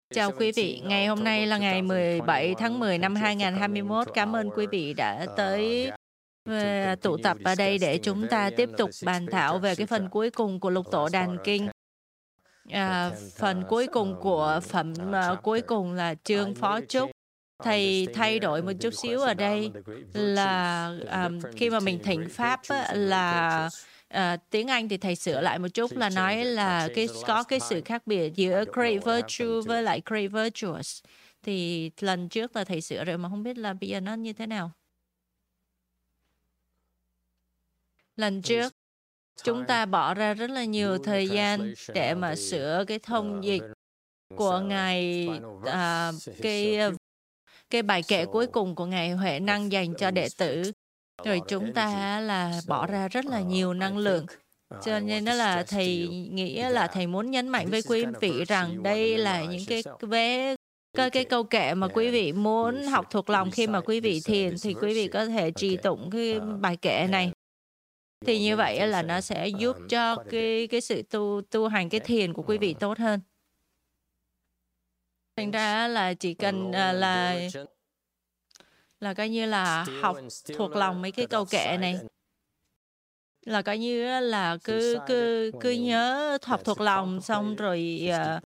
Chào quý vị, ngày hôm nay là ngày 17 tháng 10 năm 2021. Cảm ơn quý vị đã tới tụ tập ở đây để chúng ta tiếp tục bàn thảo về cái phần cuối cùng của lục tổ đàn kinh. Phần cuối cùng của phẩm cuối cùng là chương phó chúc. Thầy thay đổi một chút xíu ở đây là khi mà mình thỉnh Pháp là tiếng Anh thì thầy sửa lại một chút là nói là có cái sự khác biệt giữa great virtue với lại great virtuous. Thì lần trước là thầy sửa rồi mà không biết là bây giờ nó như thế nào. Lần trước chúng ta bỏ ra rất là nhiều thời gian để mà sửa cái thông dịch của Ngài, cái bài kệ cuối cùng của Ngài Huệ Năng dành cho đệ tử. Rồi chúng ta là bỏ ra rất là nhiều năng lượng. Cho nên đó là thầy nghĩ là thầy muốn nhấn mạnh với quý vị rằng đây là những cái câu kệ mà quý vị muốn học thuộc lòng khi mà quý vị thiền thì quý vị có thể trì tụng cái bài kệ này. Thì như vậy là nó sẽ giúp cho cái sự tu hành cái thiền của quý vị tốt hơn. Thành ra là chỉ cần là coi như là học thuộc lòng mấy cái câu kệ này, là coi như là cứ nhớ học thuộc lòng xong rồi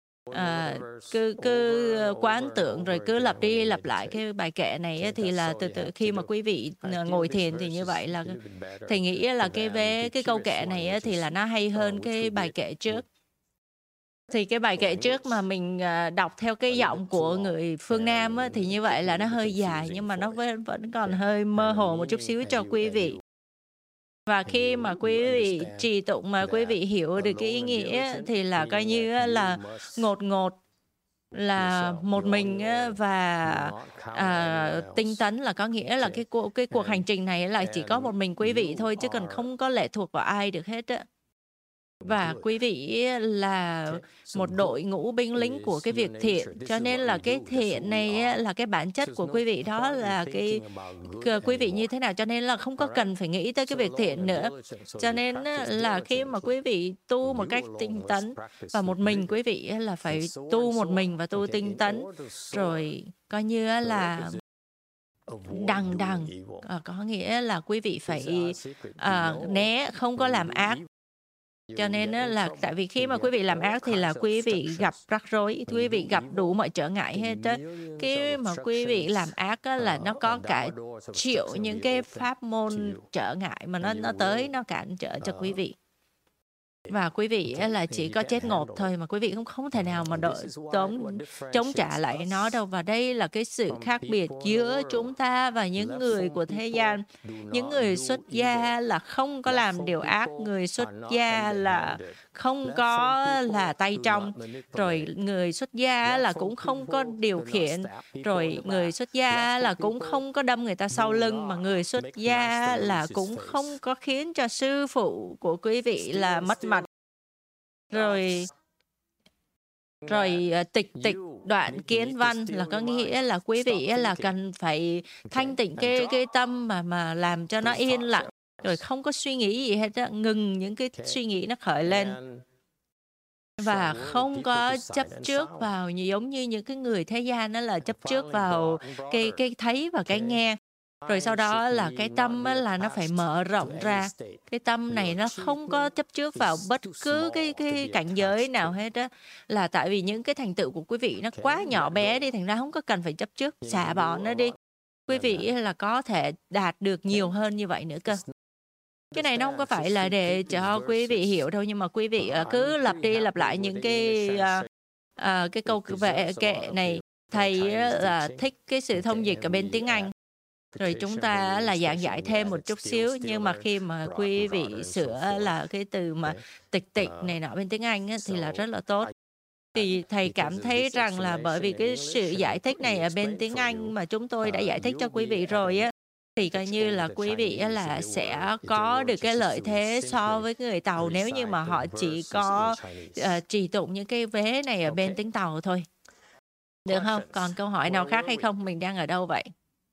cứ quán tưởng rồi cứ lặp đi lặp lại cái bài kệ này thì là từ khi mà quý vị ngồi thiền thì như vậy là thầy nghĩ là cái câu kệ này thì là nó hay hơn cái bài kệ trước. Thì cái bài kệ trước mà mình đọc theo cái giọng của người phương Nam thì như vậy là nó hơi dài nhưng mà nó vẫn còn hơi mơ hồ một chút xíu cho quý vị. Và khi mà quý vị trì tụng mà quý vị hiểu được cái ý nghĩa thì là coi như là ngột là một mình và tinh tấn là có nghĩa là cái cuộc hành trình này là chỉ có một mình quý vị thôi chứ còn không có lệ thuộc vào ai được hết á. Và quý vị là một đội ngũ binh lính của cái việc thiện. Cho nên là cái thiện này là cái bản chất của quý vị, đó là cái quý vị như thế nào. Cho nên là không có cần phải nghĩ tới cái việc thiện nữa. Cho nên là khi mà quý vị tu một cách tinh tấn và một mình quý vị là phải tu một mình và tu tinh tấn. Rồi coi như là đằng có nghĩa là quý vị phải né, không có làm ác. Cho nên là tại vì khi mà quý vị làm ác thì là quý vị gặp rắc rối, quý vị gặp đủ mọi trở ngại hết á. Cái mà quý vị làm ác là nó có cả triệu những cái pháp môn trở ngại mà nó tới nó cản trở cho quý vị. Và quý vị là chỉ có chết ngột thôi mà quý vị cũng không thể nào mà chống trả lại nó đâu. Và đây là cái sự khác biệt giữa chúng ta và những người của thế gian. Những người xuất gia là không có làm điều ác, người xuất gia là không có là tay trong, rồi người xuất gia là cũng không có điều khiển, rồi người xuất gia là cũng không có đâm người ta sau lưng, mà người xuất gia là cũng không có khiến cho sư phụ của quý vị là mất mặt. Rồi tịch đoạn kiến văn là có nghĩa là quý vị là cần phải thanh tịnh cái tâm mà làm cho nó yên lặng, rồi không có suy nghĩ gì hết á, ngừng những cái suy nghĩ nó khởi lên. Và không có chấp trước vào giống như những cái người thế gian đó là chấp trước vào cái thấy và cái nghe. Rồi sau đó là cái tâm là nó phải mở rộng ra. Cái tâm này nó không có chấp trước vào bất cứ cái cảnh giới nào hết á. Là tại vì những cái thành tựu của quý vị nó quá nhỏ bé đi, thành ra không có cần phải chấp trước, xả bỏ nó đi. Quý vị là có thể đạt được nhiều hơn như vậy nữa cơ. Cái này nó không có phải là để cho quý vị hiểu đâu, nhưng mà quý vị cứ lặp đi lặp lại những cái câu kệ này. Thầy là thích cái sự thông dịch ở bên tiếng Anh. Rồi chúng ta là giảng giải thêm một chút xíu, nhưng mà khi mà quý vị sửa là cái từ mà tịch này nọ bên tiếng Anh thì là rất là tốt. Thì thầy cảm thấy rằng là bởi vì cái sự giải thích này ở bên tiếng Anh mà chúng tôi đã giải thích cho quý vị rồi á, thì coi như là quý vị là sẽ có được cái lợi thế so với người Tàu nếu như mà họ chỉ có trì tụng những cái vế này ở bên tiếng Tàu thôi. Được không? Còn câu hỏi nào khác hay không? Mình đang ở đâu vậy?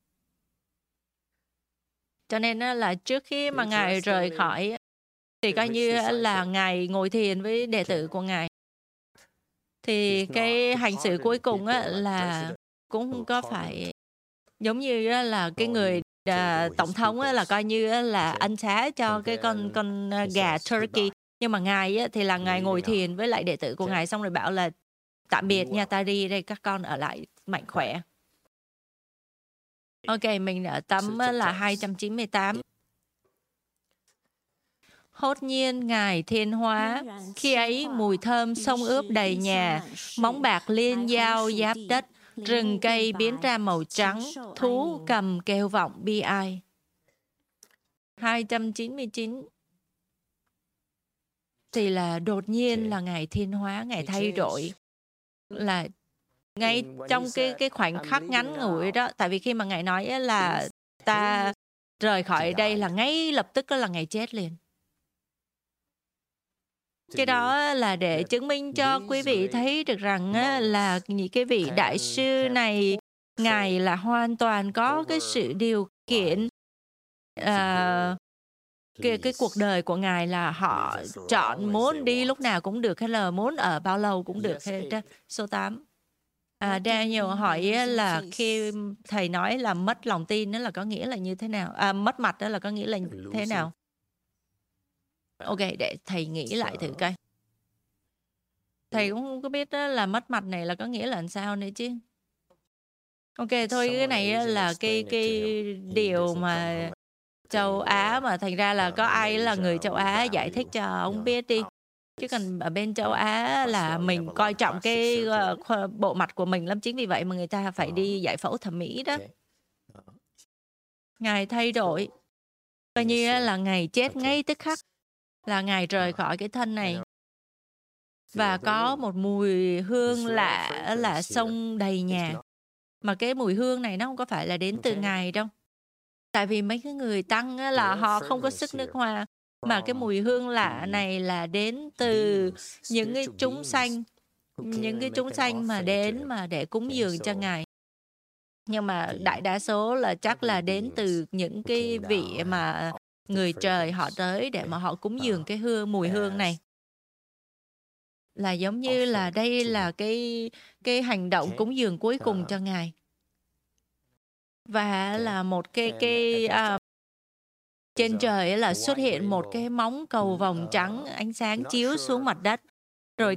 Cho nên là trước khi mà Ngài rời khỏi thì coi như là Ngài ngồi thiền với đệ tử của Ngài. thì cái hành xử cuối cùng á, là cũng không có phải giống như á, là cái người tổng thống á, là coi như á, là ân xá cho cái con gà turkey. Nhưng mà ngài á, thì là ngài ngồi thiền với lại đệ tử của ngài xong rồi bảo là tạm biệt nha, ta đi đây, các con ở lại mạnh khỏe. Ok, mình ở tấm á, là 298. Hốt nhiên ngài thiên hóa, khi ấy mùi thơm sông ướp đầy nhà, móng bạc liên giao giáp đất, rừng cây biến ra màu trắng, thú cầm kêu vọng bi ai. 299 thì là đột nhiên là ngài thiên hóa, ngài thay đổi, là ngay trong cái khoảnh khắc ngắn ngủi đó. Tại vì khi mà ngài nói là ta rời khỏi đây là ngay lập tức là ngài chết liền. Cái đó là để chứng minh cho quý vị thấy được rằng là những cái vị đại sư này, ngài là hoàn toàn có cái sự điều khiển cái cuộc đời của ngài, là họ chọn muốn đi lúc nào cũng được hay là muốn ở bao lâu cũng được hết. Số 8. Daniel hỏi là khi thầy nói là mất lòng tin đó là có nghĩa là như thế nào? Mất mặt đó là có nghĩa là thế nào? Ok, để thầy nghĩ lại thử coi. Thầy cũng không có biết đó là mất mặt này là có nghĩa là làm sao nữa chứ. Ok, thôi cái này là cái điều mà châu Á, mà thành ra là có ai là người châu Á giải thích cho ông biết đi. Chứ còn ở bên châu Á là mình coi trọng cái bộ mặt của mình lắm, chính vì vậy mà người ta phải đi giải phẫu thẩm mỹ đó. Ngài thay đổi, coi như là ngài chết ngay tức khắc, là ngài rời khỏi cái thân này. Và có một mùi hương lạ là xông đầy nhà. Mà cái mùi hương này nó không có phải là đến từ ngài đâu. Tại vì mấy cái người tăng là họ không có sức nước hoa. Mà cái mùi hương lạ này là đến từ những cái chúng sanh. Những cái chúng sanh mà đến mà để cúng dường cho ngài. Nhưng mà đại đa số là chắc là đến từ những cái vị mà người trời họ tới để mà họ cúng dường cái mùi hương này. Là giống như là đây là cái hành động cúng dường cuối cùng cho ngài. Và là một cái trên trời là xuất hiện một cái móng cầu vồng trắng, ánh sáng chiếu xuống mặt đất. Rồi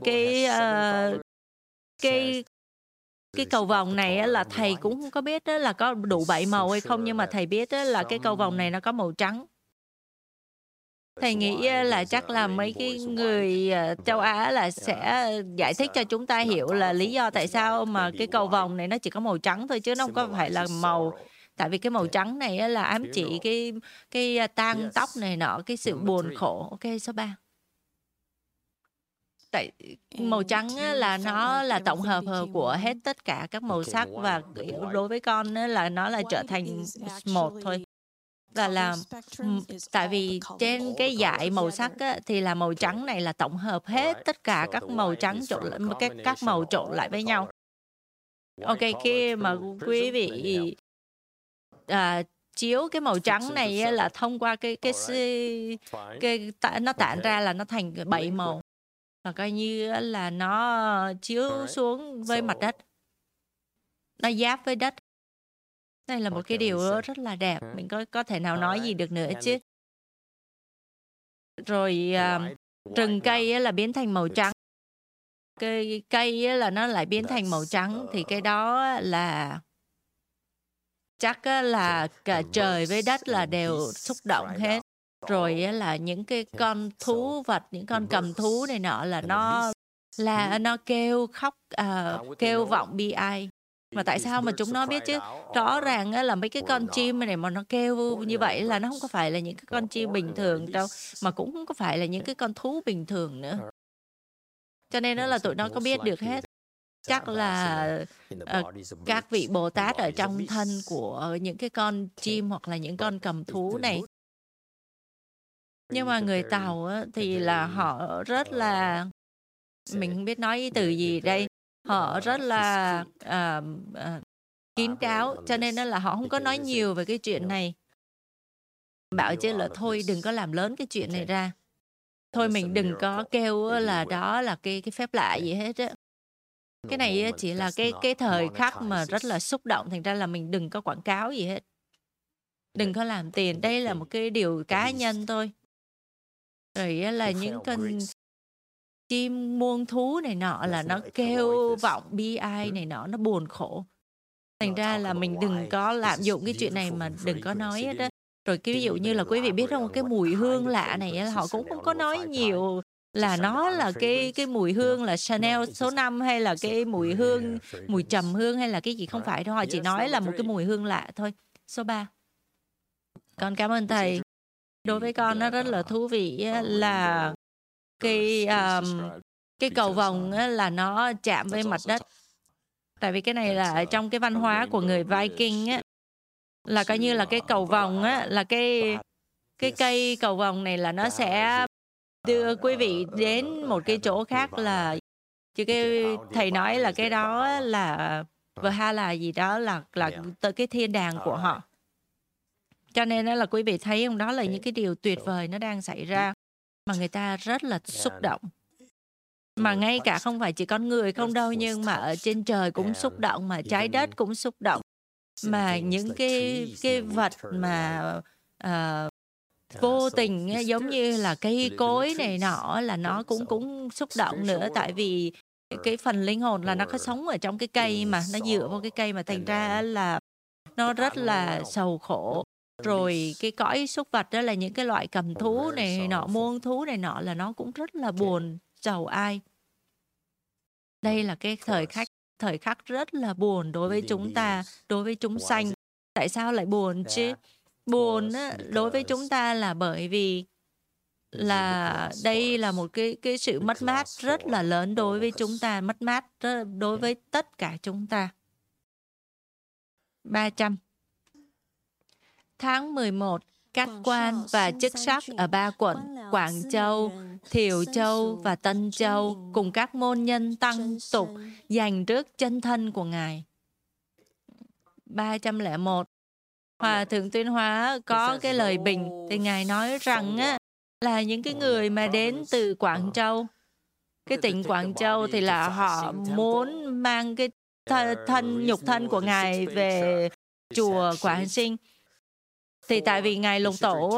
cái cầu vồng này là thầy cũng không có biết là có đủ 7 màu hay không, nhưng mà thầy biết là cái cầu vồng này nó có màu trắng. Thầy nghĩ là chắc là mấy cái người châu Á là sẽ giải thích cho chúng ta hiểu là lý do tại sao mà cái cầu vồng này nó chỉ có màu trắng thôi, chứ nó không có phải là màu. Tại vì cái màu trắng này là ám chỉ cái tang tóc này nọ, cái sự buồn khổ. Ok, số 3. Tại màu trắng là nó là tổng hợp của hết tất cả các màu sắc, và đối với con là nó là trở thành một thôi. Và là tại vì trên cái dải màu sắc thì là màu trắng này là tổng hợp hết tất cả các màu trắng các màu trộn lại với nhau. Ok, khi mà quý vị chiếu cái màu trắng này là thông qua nó tản ra là nó thành 7 màu, và coi như là nó chiếu xuống với mặt đất, nó giáp với đất. Đây là một cái điều rất là đẹp, mình có thể nào nói gì được nữa chứ. Rồi rừng cây là biến thành màu trắng, cây là nó lại biến thành màu trắng, thì cái đó là chắc là cả trời với đất là đều xúc động hết. Rồi là những cái con thú vật, những con cầm thú này nọ là nó kêu khóc, kêu vọng bi ai. Mà tại sao mà chúng nó biết chứ? Rõ ràng là mấy cái con chim này mà nó kêu như vậy là nó không có phải là những cái con chim bình thường đâu, mà cũng không có phải là những cái con thú bình thường nữa. Cho nên đó là tụi nó có biết được hết. Chắc là các vị Bồ Tát ở trong thân của những cái con chim hoặc là những con cầm thú này. Nhưng mà người Tàu thì là họ rất là, mình không biết nói từ gì đây, họ rất là kín đáo, cho nên là họ không có nói nhiều về cái chuyện này. Bảo chứ là thôi đừng có làm lớn cái chuyện này ra. Thôi mình đừng có kêu là đó là cái phép lạ gì hết á. Cái này chỉ là cái thời khắc mà rất là xúc động, thành ra là mình đừng có quảng cáo gì hết. Đừng có làm tiền, đây là một cái điều cá nhân thôi. Rồi là những con chim muôn thú này nọ là nó kêu vọng bi ai này nọ, nó buồn khổ. Thành ra là mình đừng có lạm dụng cái chuyện này mà đừng có nói hết á. Rồi cái ví dụ như là quý vị biết không, cái mùi hương lạ này họ cũng không có nói nhiều là nó là cái mùi hương là Chanel số 5 hay là cái mùi hương, mùi trầm hương hay là cái gì, không phải đâu. Họ chỉ nói là một cái mùi hương lạ thôi. Số 3. Con cảm ơn thầy. Đối với con nó rất là thú vị là cái cầu vồng là nó chạm với mặt đất. Tại vì cái này là ở trong cái văn hóa của người Viking á, là coi như là cái cầu vồng á, là cái cây cầu vồng này là nó sẽ đưa quý vị đến một cái chỗ khác, là chứ cái thầy nói là cái đó là Valhalla gì đó, là tới cái thiên đàng của họ. Cho nên là quý vị thấy không, đó là những cái điều tuyệt vời nó đang xảy ra mà người ta rất là xúc động. Mà ngay cả không phải chỉ con người không đâu, nhưng mà ở trên trời cũng xúc động, mà trái đất cũng xúc động. Mà những cái vật mà vô tình giống như là cây cối này nọ là nó cũng xúc động nữa. Tại vì cái phần linh hồn là nó có sống ở trong cái cây, mà nó dựa vào cái cây, mà thành ra là nó rất là sầu khổ. Rồi cái cõi súc vật đó là những cái loại cầm thú này nọ, muôn thú này nọ là nó cũng rất là buồn, sầu ai. Đây là cái thời khắc rất là buồn đối với chúng ta, đối với chúng sanh. Tại sao lại buồn chứ? Buồn đối với chúng ta là bởi vì là đây là một cái sự mất mát rất là lớn đối với chúng ta, mất mát đối với tất cả chúng ta. 300. Tháng 11, các quan và chức sắc ở 3 quận Quảng Châu, Thiều Châu và Tân Châu cùng các môn nhân tăng tục dành rước chân thân của Ngài. 301. Hòa Thượng Tuyên Hóa có cái lời bình thì Ngài nói rằng là những cái người mà đến từ Quảng Châu, cái tỉnh Quảng Châu thì là họ muốn mang cái nhục thân của Ngài về chùa Quảng Sinh. Thì tại vì Ngài Lục Tổ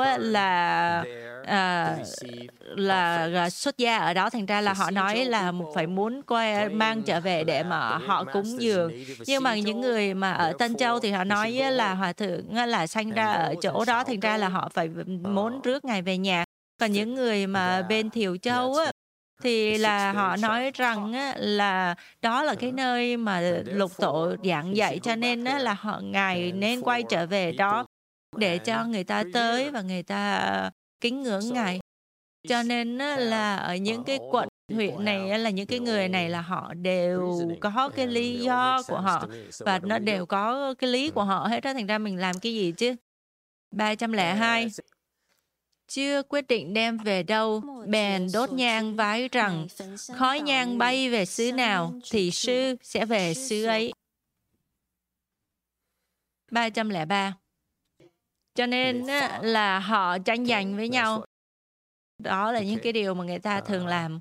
là xuất gia ở đó, thành ra là họ nói là phải muốn mang trở về để mà họ cúng dường. Nhưng mà những người mà ở Tân Châu thì họ nói là Hòa Thượng là sanh ra ở chỗ đó, thành ra là họ phải muốn rước Ngài về nhà. Còn những người mà bên Thiều Châu thì là họ nói rằng là đó là cái nơi mà Lục Tổ giảng dạy, cho nên là Ngài nên quay trở về đó để cho người ta tới và người ta kính ngưỡng Ngài. Cho nên là ở những cái quận huyện này là những cái người này là họ đều có cái lý do của họ và nó đều có cái lý của họ hết đó, thành ra mình làm cái gì chứ. 302. Chưa quyết định đem về đâu, bèn đốt nhang vái rằng khói nhang bay về xứ nào thì sư sẽ về xứ ấy. 303. Cho nên là họ tranh giành với nhau. Đó là những cái điều mà người ta thường làm.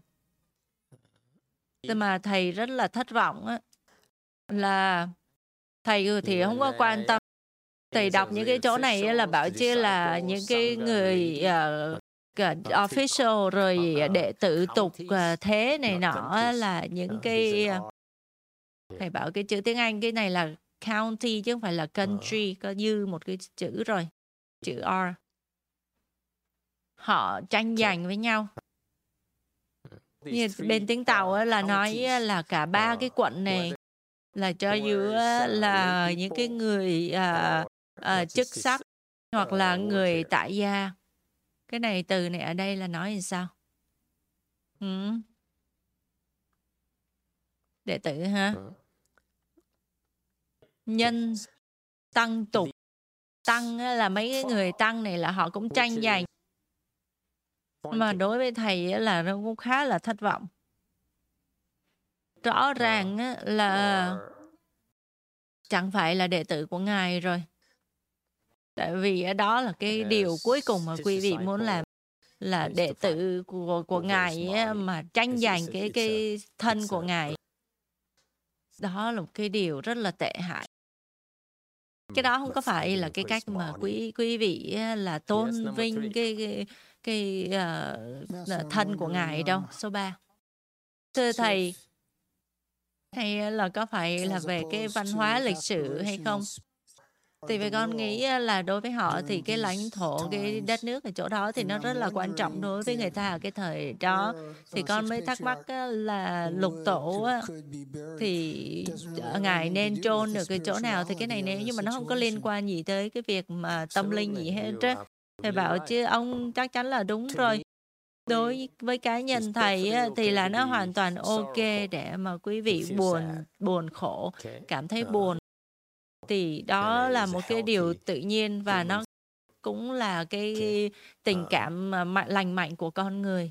Mà thầy rất là thất vọng là thầy thì không có quan tâm. Thầy đọc những cái chỗ này là bảo chứ là những cái người official rồi đệ tử tục thế này nọ là những cái thầy bảo cái chữ tiếng Anh cái này là county chứ không phải là country, có dư một cái chữ rồi, chữ R. Họ tranh giành với nhau. Như bên tiếng Tàu là nói là cả 3 cái quận này là cho dù là những cái người chức sắc hoặc là người tại gia. Cái này từ này ở đây là nói làm sao? Đệ tử ha? Nhân tăng tục. Tăng là mấy cái người tăng này là họ cũng tranh giành. Mà đối với thầy là nó cũng khá là thất vọng. Rõ ràng là chẳng phải là đệ tử của Ngài rồi. Tại vì đó là cái điều cuối cùng mà quý vị muốn làm, là đệ tử của Ngài mà tranh giành cái thân của Ngài. Đó là một cái điều rất là tệ hại. Cái đó không có phải là cái cách mà quý vị á là tôn vinh thân của Ngài đâu. Số 3. Thưa thầy, hay là có phải là về cái văn hóa lịch sử hay không? Thì vì con nghĩ á là đối với họ thì cái lãnh thổ, cái đất nước ở chỗ đó thì nó rất là quan trọng đối với người ta ở cái thời đó. Thì con mới thắc mắc á là lục tổ á, thì Ngài nên chôn được cái chỗ nào? Thì cái này nếu như mà nó không có liên quan gì tới cái việc mà tâm linh gì hết á. Thầy bảo chứ ông chắc chắn là đúng rồi. Đối với cá nhân thầy á, thì là nó hoàn toàn ok để mà quý vị buồn khổ, cảm thấy buồn. Thì đó là một cái điều tự nhiên và nó cũng là cái tình cảm mà lành mạnh của con người.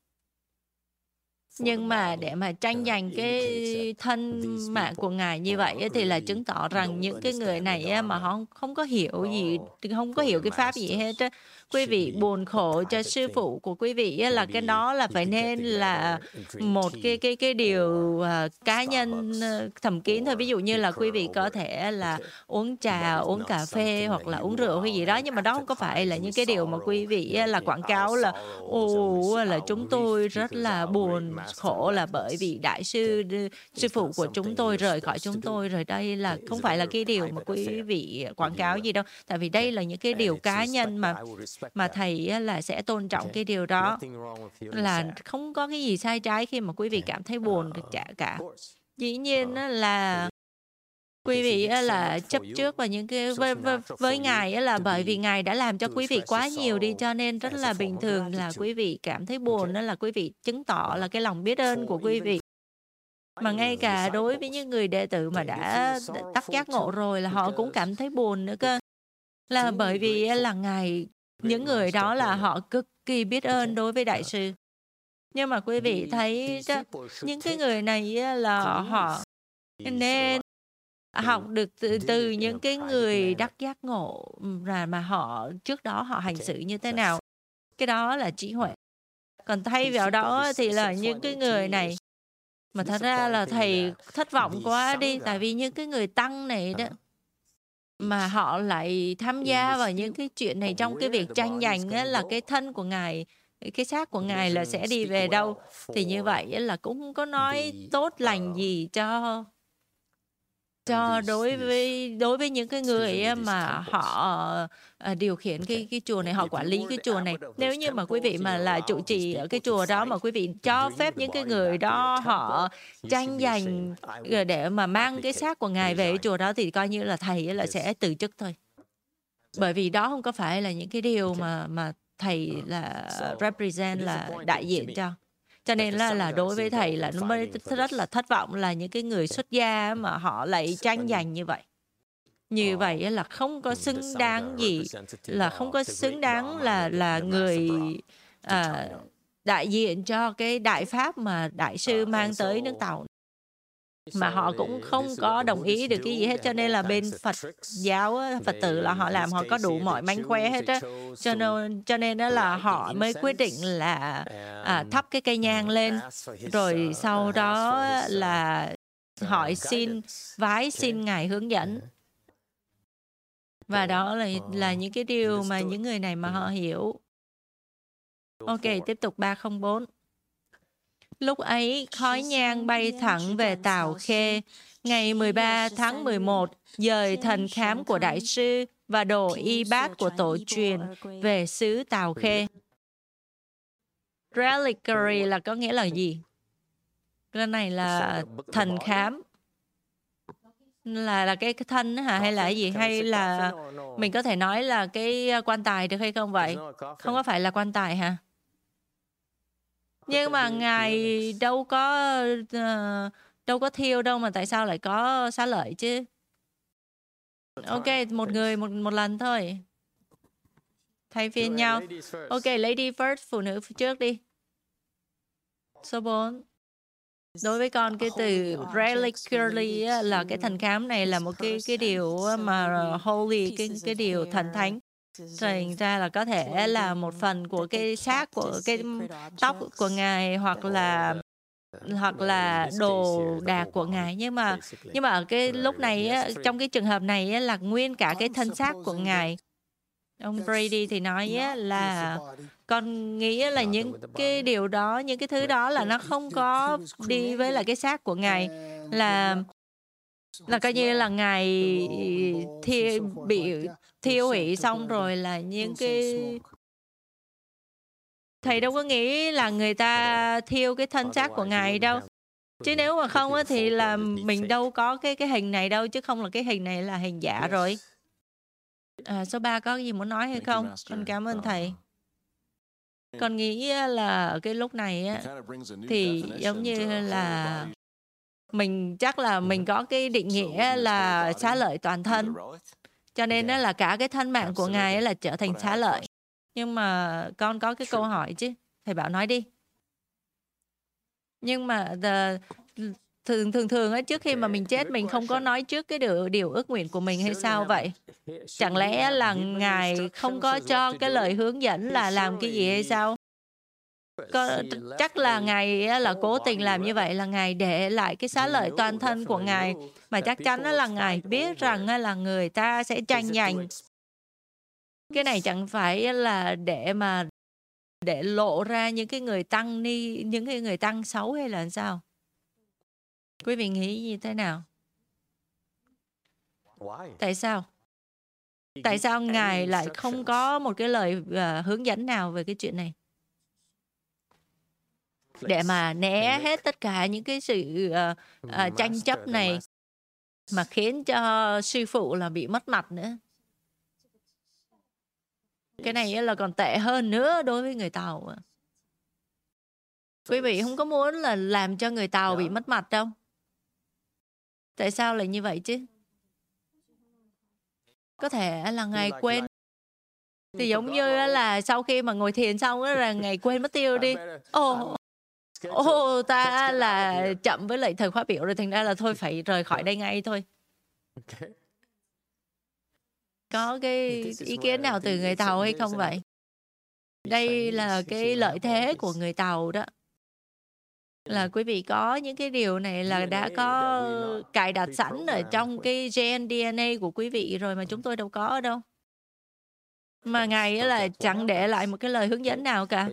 Nhưng mà để mà tranh giành cái thân mạng của Ngài như vậy á, thì là chứng tỏ rằng những cái người này á, mà họ không có hiểu gì, không có hiểu cái pháp gì hết á. Quý vị buồn khổ cho sư phụ của quý vị á, là cái đó là phải nên là một cái điều cá nhân thầm kín thôi. Ví dụ như là quý vị có thể là uống trà, uống cà phê hoặc là uống rượu hay gì đó, nhưng mà đó không có phải là những cái điều mà quý vị á, là quảng cáo là là chúng tôi rất là buồn khổ là bởi vì đại sư sư phụ của chúng tôi rời khỏi chúng tôi rồi. Đây là không phải là cái điều mà quý vị quảng cáo gì đâu, tại vì đây là những cái điều cá nhân mà thầy á, là sẽ tôn trọng cái điều đó, là không có cái gì sai trái khi mà quý vị cảm thấy buồn được cả. Dĩ nhiên á, là quý vị á, là chấp trước vào những cái với Ngài á, là bởi vì Ngài đã làm cho quý vị quá nhiều đi, cho nên rất là bình thường là quý vị cảm thấy buồn. Đó là quý vị chứng tỏ là cái lòng biết ơn của quý vị. Mà ngay cả đối với những người đệ tử mà đã đắc giác ngộ rồi là họ cũng cảm thấy buồn nữa cơ. Là bởi vì là Ngài, những người đó là họ cực kỳ biết ơn đối với đại sư. Nhưng mà quý vị thấy đó, những cái người này á, là họ nên học được từ những cái người đắc giác ngộ mà họ trước đó họ hành xử như thế nào. Cái đó là trí huệ. Còn thay vào đó thì là những cái người này mà thật ra là thầy thất vọng quá đi, tại vì những cái người tăng này đó mà họ lại tham gia vào những cái chuyện này trong cái việc tranh giành á, là cái thân của Ngài, cái xác của Ngài là sẽ đi về đâu. Thì như vậy là cũng không có nói tốt lành gì cho đối với những cái người á mà họ điều khiển cái chùa này, họ quản lý cái chùa này. Nếu như mà quý vị mà là trụ trì ở cái chùa đó mà quý vị cho phép những cái người đó họ tranh giành để mà mang cái xác của Ngài về cái chùa đó thì coi như là thầy là sẽ từ chức thôi. Bởi vì đó không có phải là những cái điều mà thầy là represent, là đại diện cho. Cho nên là đối với thầy là nó mới rất là thất vọng là những cái người xuất gia mà họ lại tranh giành như vậy. Như vậy là không có xứng đáng gì, là không có xứng đáng là người đại diện cho cái đại pháp mà đại sư mang tới nước Tàu. Mà họ cũng không có đồng ý được cái gì hết, cho nên là bên Phật giáo, Phật tử là họ làm, họ có đủ mọi mánh khóe hết á. Cho nên đó là họ mới quyết định là thắp cái cây nhang lên, rồi sau đó là hỏi vái xin Ngài hướng dẫn. Và đó là những cái điều mà những người này mà họ hiểu. Ok, tiếp tục 304. Lúc ấy, khói nhang bay thẳng về Tào Khê. Ngày 13 tháng 11, dời thần khám của đại sư và đồ y bát của tổ truyền về xứ Tào Khê. Reliquary là có nghĩa là gì? Cái này là thần khám. Là cái thân hả? Hay là cái gì? Hay là mình có thể nói là cái quan tài được hay không vậy? Không có phải là quan tài hả? Nhưng mà Ngài đâu có thiêu đâu mà tại sao lại có xá lợi chứ? Ok, một người một lần thôi. Thay phiên nhau. Ok, lady first, phụ nữ trước đi. Số 4. Đối với con cái từ reliquary là cái thần khám này là một cái điều mà holy, cái điều thần thánh. Thành ra là có thể là một phần của cái xác, của cái tóc của Ngài, hoặc là hoặc là đồ đạc của Ngài. Nhưng mà ở cái lúc này á, trong cái trường hợp này á, là nguyên cả cái thân xác của Ngài. Ông Brady thì nói á, là con nghĩ là những cái điều đó, những cái thứ đó là nó không có đi với lại cái xác của Ngài, là coi như là Ngài bị thiêu hủy xong rồi, là những cái... Thầy đâu có nghĩ là người ta thiêu cái thân xác của Ngài đâu. Chứ nếu mà không á, thì là mình đâu có cái hình này đâu, chứ không là cái hình này là hình giả rồi. Số 3 có gì muốn nói hay không? Con cảm ơn thầy. Con nghĩ là ở cái lúc này á, thì giống như là mình chắc là mình có cái định nghĩa là xá lợi toàn thân. Cho nên đó là cả cái thân mạng của Ngài ấy là trở thành xá lợi. Nhưng mà con có cái câu hỏi chứ. Thầy Bảo nói đi. Nhưng mà thường á, trước khi mà mình chết, mình không có nói trước cái điều ước nguyện của mình hay sao vậy? Chẳng lẽ là Ngài không có cho cái lời hướng dẫn là làm cái gì hay sao? Chắc là Ngài là cố tình làm như vậy, là Ngài để lại cái xá lợi toàn thân của Ngài, mà chắc chắn là Ngài biết rằng là người ta sẽ tranh giành. Cái này chẳng phải là để lộ ra những cái người tăng ni, những cái người tăng xấu hay là sao? Quý vị nghĩ như thế nào? Tại sao? Tại sao Ngài lại không có một cái lời hướng dẫn nào về cái chuyện này? Để mà né hết tất cả những cái sự tranh chấp này, mà khiến cho sư phụ là bị mất mặt nữa. Cái này là còn tệ hơn nữa đối với người Tàu. Quý vị không có muốn là làm cho người Tàu bị mất mặt đâu. Tại sao lại như vậy chứ? Có thể là Ngài quên. Thì giống như là sau khi mà ngồi thiền xong là Ngài quên mất tiêu đi. Ta là chậm với lại thời khóa biểu rồi, thành ra là thôi phải rời khỏi đây ngay thôi. Có cái ý kiến nào từ người Tàu hay không vậy? Đây là cái lợi thế của người Tàu đó. Là quý vị có những cái điều này là đã có cài đặt sẵn ở trong cái gen DNA của quý vị rồi, mà chúng tôi đâu có ở đâu. Mà Ngài là chẳng để lại một cái lời hướng dẫn nào cả.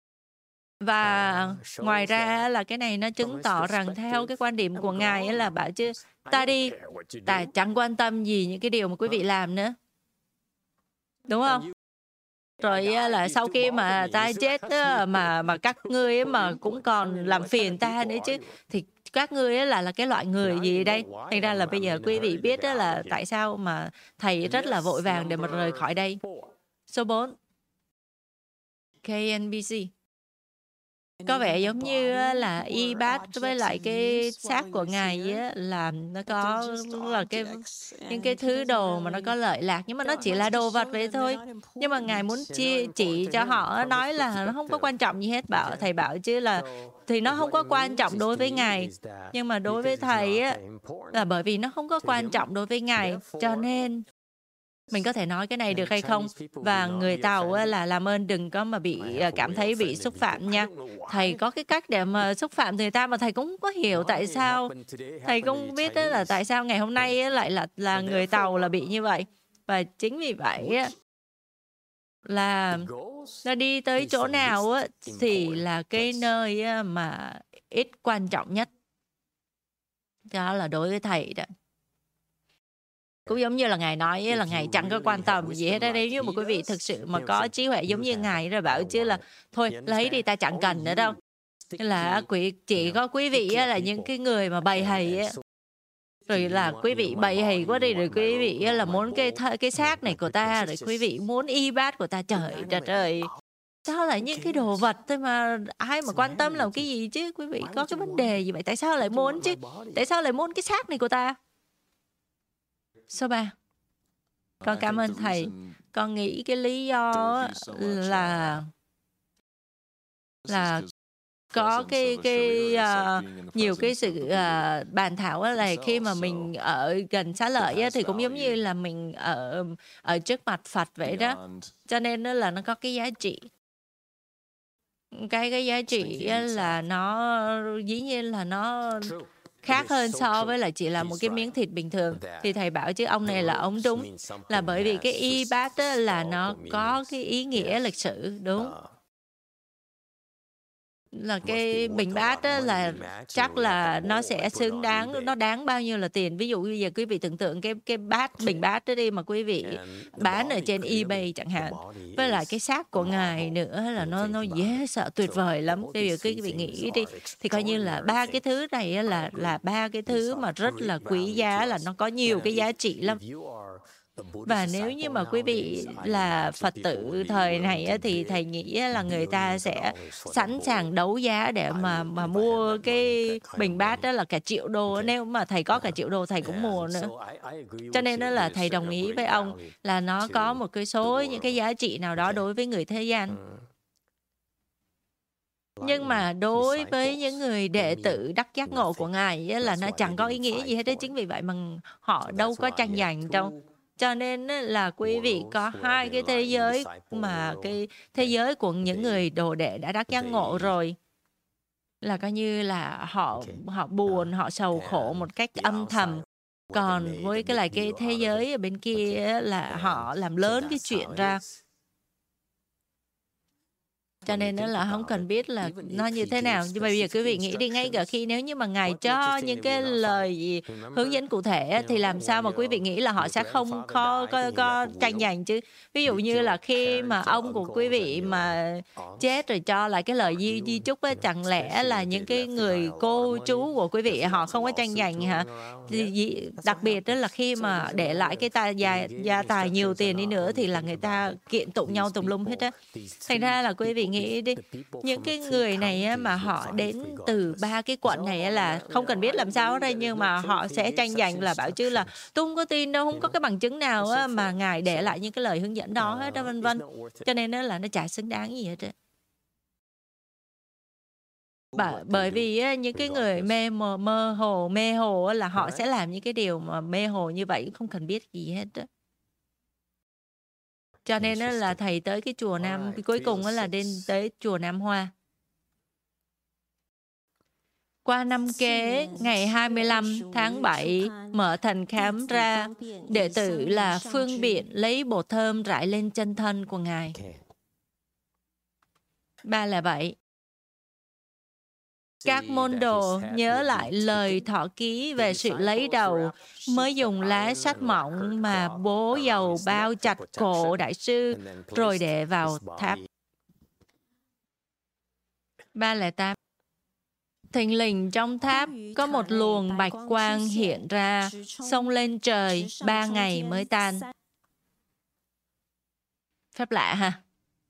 Và ngoài ra là cái này nó chứng tỏ rằng theo cái quan điểm của Ngài là bảo chứ ta đi, ta chẳng quan tâm gì những cái điều mà quý vị làm nữa. Đúng không? Rồi là sau khi mà ta chết mà các ngươi mà cũng còn làm phiền ta nữa chứ, thì các ngươi là cái loại người gì đây? Thành ra là bây giờ quý vị biết là tại sao mà thầy rất là vội vàng để mà rời khỏi đây. Số 4. KNBC. Có vẻ giống như là y bát với lại cái xác của Ngài á, là nó có là những cái thứ đồ mà nó có lợi lạc, nhưng mà nó chỉ là đồ vật vậy thôi. Nhưng mà Ngài muốn chỉ cho họ nói là nó không có quan trọng gì hết. Thầy bảo chứ là thì nó không có quan trọng đối với Ngài, nhưng mà đối với thầy á, là bởi vì nó không có quan trọng đối với Ngài, cho nên mình có thể nói cái này được hay không? Và người Tàu là làm ơn đừng có mà bị cảm thấy bị xúc phạm nha. Thầy có cái cách để mà xúc phạm người ta mà thầy cũng không có hiểu tại sao. Thầy cũng biết là tại sao ngày hôm nay lại là người Tàu là bị như vậy. Và chính vì vậy là nó đi tới chỗ nào thì là cái nơi mà ít quan trọng nhất. Đó là đối với thầy đó. Cũng giống như là Ngài nói là Ngài chẳng có quan tâm gì hết. Nếu như mà quý vị thực sự mà có trí huệ giống như Ngài rồi bảo chứ là thôi lấy đi, ta chẳng cần nữa đâu. Là chỉ có quý vị là những cái người mà bày hầy á. Rồi là quý vị bày hầy quá đi, rồi quý vị là muốn cái xác này của ta, rồi quý vị muốn y bát của ta. Trời đất ơi, sao lại những cái đồ vật thôi mà ai mà quan tâm làm cái gì chứ? Quý vị có cái vấn đề gì vậy? Tại sao lại muốn chứ? Tại sao lại muốn cái xác này của ta? Số 3. Con cảm ơn thầy. Con nghĩ cái lý do là có nhiều cái sự bàn thảo là khi mà mình ở gần xá lợi thì cũng giống như là mình ở trước mặt Phật vậy đó. Cho nên là nó có cái giá trị. cái giá trị á là nó dĩ nhiên là nó khác hơn so với là chỉ là một cái miếng thịt bình thường. Thì thầy bảo chứ ông này là ông đúng, là bởi vì cái y bát á là nó có cái ý nghĩa lịch sử, đúng. Là cái bình bát á là chắc là nó sẽ xứng đáng, nó đáng bao nhiêu là tiền. Ví dụ bây giờ quý vị tưởng tượng cái bình bát đó đi mà quý vị bán ở trên eBay chẳng hạn. Với lại cái xác của ngài nữa là nó dễ sợ, tuyệt vời lắm. Bây giờ quý vị nghĩ đi, thì coi như là ba cái thứ này á là ba cái thứ mà rất là quý giá, là nó có nhiều cái giá trị lắm. Và nếu như mà quý vị là Phật tử thời này á, thì thầy nghĩ là người ta sẽ sẵn sàng đấu giá để mà mua cái bình bát đó là cả triệu đô. Nếu mà thầy có cả triệu đô thầy cũng mua nữa. Cho nên đó là thầy đồng ý với ông là nó có một cái số những cái giá trị nào đó đối với người thế gian. Nhưng mà đối với những người đệ tử đắc giác ngộ của Ngài ấy, là nó chẳng có ý nghĩa gì hết đấy. Chính vì vậy mà họ đâu có tranh giành đâu. Cho nên là quý vị có hai cái thế giới, mà cái thế giới của những người đồ đệ đã đắc giác ngộ rồi là coi như là họ buồn, họ sầu khổ một cách âm thầm. Còn với cái thế giới ở bên kia là họ làm lớn cái chuyện ra. Cho nên đó là không cần biết là nó như thế nào. Nhưng mà bây giờ quý vị nghĩ đi, ngay cả khi nếu như mà Ngài cho những cái lời hướng dẫn cụ thể thì làm sao mà quý vị nghĩ là họ sẽ không có tranh giành chứ. Ví dụ như là khi mà ông của quý vị mà chết rồi cho lại cái lời di chúc á, chẳng lẽ là những cái người cô chú của quý vị họ không có tranh giành hả? Đặc biệt đó là khi mà để lại cái gia tài nhiều tiền đi nữa thì là người ta kiện tụng nhau tùm lum hết á. Thành ra là quý vị nghĩ đi, những cái người này mà họ đến từ ba cái quận này là không cần biết làm sao ở đây, nhưng mà họ sẽ tranh giành là bảo chứ là tôi không có tin đâu, không có cái bằng chứng nào mà Ngài để lại những cái lời hướng dẫn đó hết, vân vân. Cho nên là nó chả xứng đáng gì hết. Bởi vì những cái người mê hồ là họ sẽ làm những cái điều mà mê hồ như vậy, không cần biết gì hết đó. Cho nên là thầy tới cái chùa cuối cùng là đến tới chùa Nam Hoa. Qua năm kế, ngày 25 tháng 7, mở thành khám ra, đệ tử là phương biện lấy bột thơm rải lên chân thân của Ngài. 307. Các môn đồ nhớ lại lời thọ ký về sự lấy đầu, mới dùng lá sắt mỏng mà bố dầu bao chặt cổ đại sư, rồi để vào tháp. 308. Thình lình trong tháp có một luồng bạch quang hiện ra, xông lên trời 3 ngày mới tan. Phép lạ ha.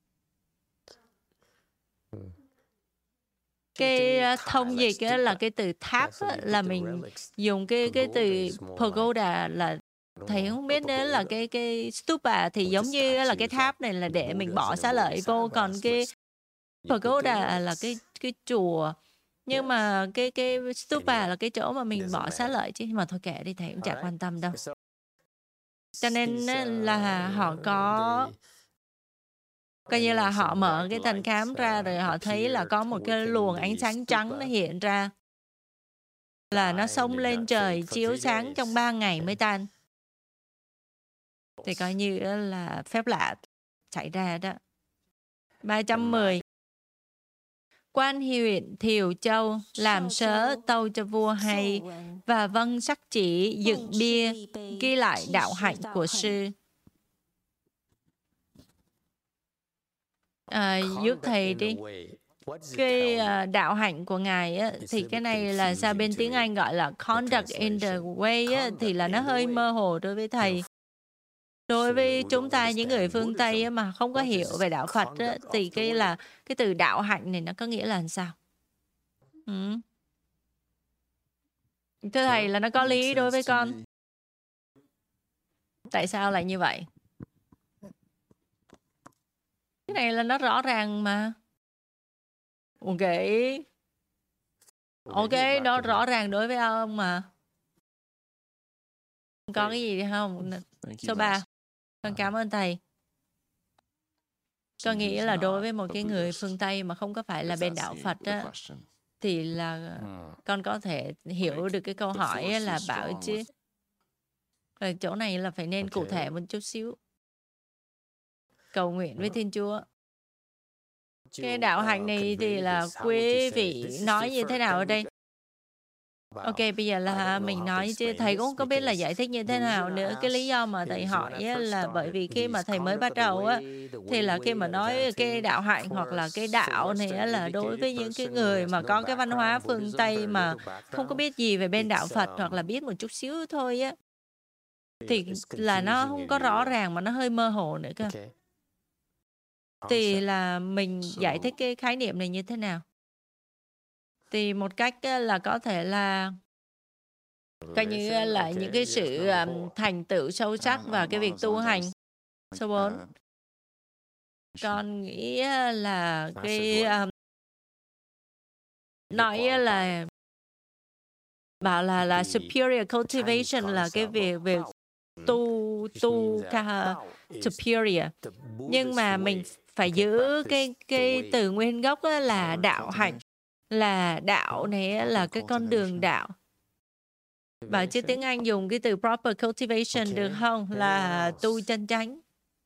Cái thông dịch là cái từ tháp là mình dùng cái từ pagoda, là thầy không biết nếu là cái stupa thì giống như là cái tháp này là để mình bỏ xá lợi vô, còn cái pagoda là cái chùa. Nhưng mà cái stupa là cái chỗ mà mình bỏ xá lợi chứ. Mà thôi kệ đi, thầy cũng chả quan tâm đâu. Cho nên là họ có coi như là họ mở cái thành khám ra rồi họ thấy là có một cái luồng ánh sáng trắng nó hiện ra, là nó xông lên trời chiếu sáng trong 3 ngày mới tan. Thì coi như là phép lạ xảy ra đó. 310. Quan huyện Thiều Châu làm sớ tâu cho vua hay, và vâng sắc chỉ dựng bia ghi lại đạo hạnh của sư. Giúp thầy đi. Cái đạo hạnh của Ngài thì cái này là sao bên tiếng Anh gọi là conduct in the way thì là nó hơi mơ hồ đối với thầy. Đối với chúng ta những người phương Tây mà không có hiểu về đạo Phật thì cái từ đạo hạnh này nó có nghĩa là sao? Thưa thầy, là nó có lý đối với con. Tại sao lại như vậy? Cái này là nó rõ ràng mà. Ok, nó rõ ràng đối với ông mà. Có cái gì không? Số 3. Con cảm ơn thầy. Có nghĩa là đối với một cái người phương Tây mà không có phải là bên đạo Phật á, thì là con có thể hiểu được cái câu hỏi á, là bảo chứ ở chỗ này là phải nên cụ thể một chút xíu. Cầu nguyện với Thiên Chúa. Cái đạo hạnh này thì là quý vị nói như thế nào ở đây? Ok, bây giờ là mình nói chứ thầy cũng không có biết là giải thích như thế nào nữa. Cái lý do mà thầy hỏi á, là bởi vì khi mà thầy mới bắt đầu á, thì là khi mà nói cái đạo hạnh hoặc là cái đạo này á, là đối với những cái người mà có cái văn hóa phương Tây mà không có biết gì về bên đạo Phật hoặc là biết một chút xíu thôi á, thì là nó không có rõ ràng mà nó hơi mơ hồ nữa cơ. Thì là mình giải thích cái khái niệm này như thế nào? Thì một cách á, là có thể là coi như là những cái sự thành tựu sâu sắc và cái việc tu hành. Số 4. Con nghĩ là cái nói là bảo là superior cultivation là cái việc về tu superior. Nhưng mà mình phải giữ cái từ nguyên gốc là đạo hạnh, là đạo này là cái con đường đạo. Bảo chứ tiếng Anh dùng cái từ proper cultivation được không? Là tu chân chánh.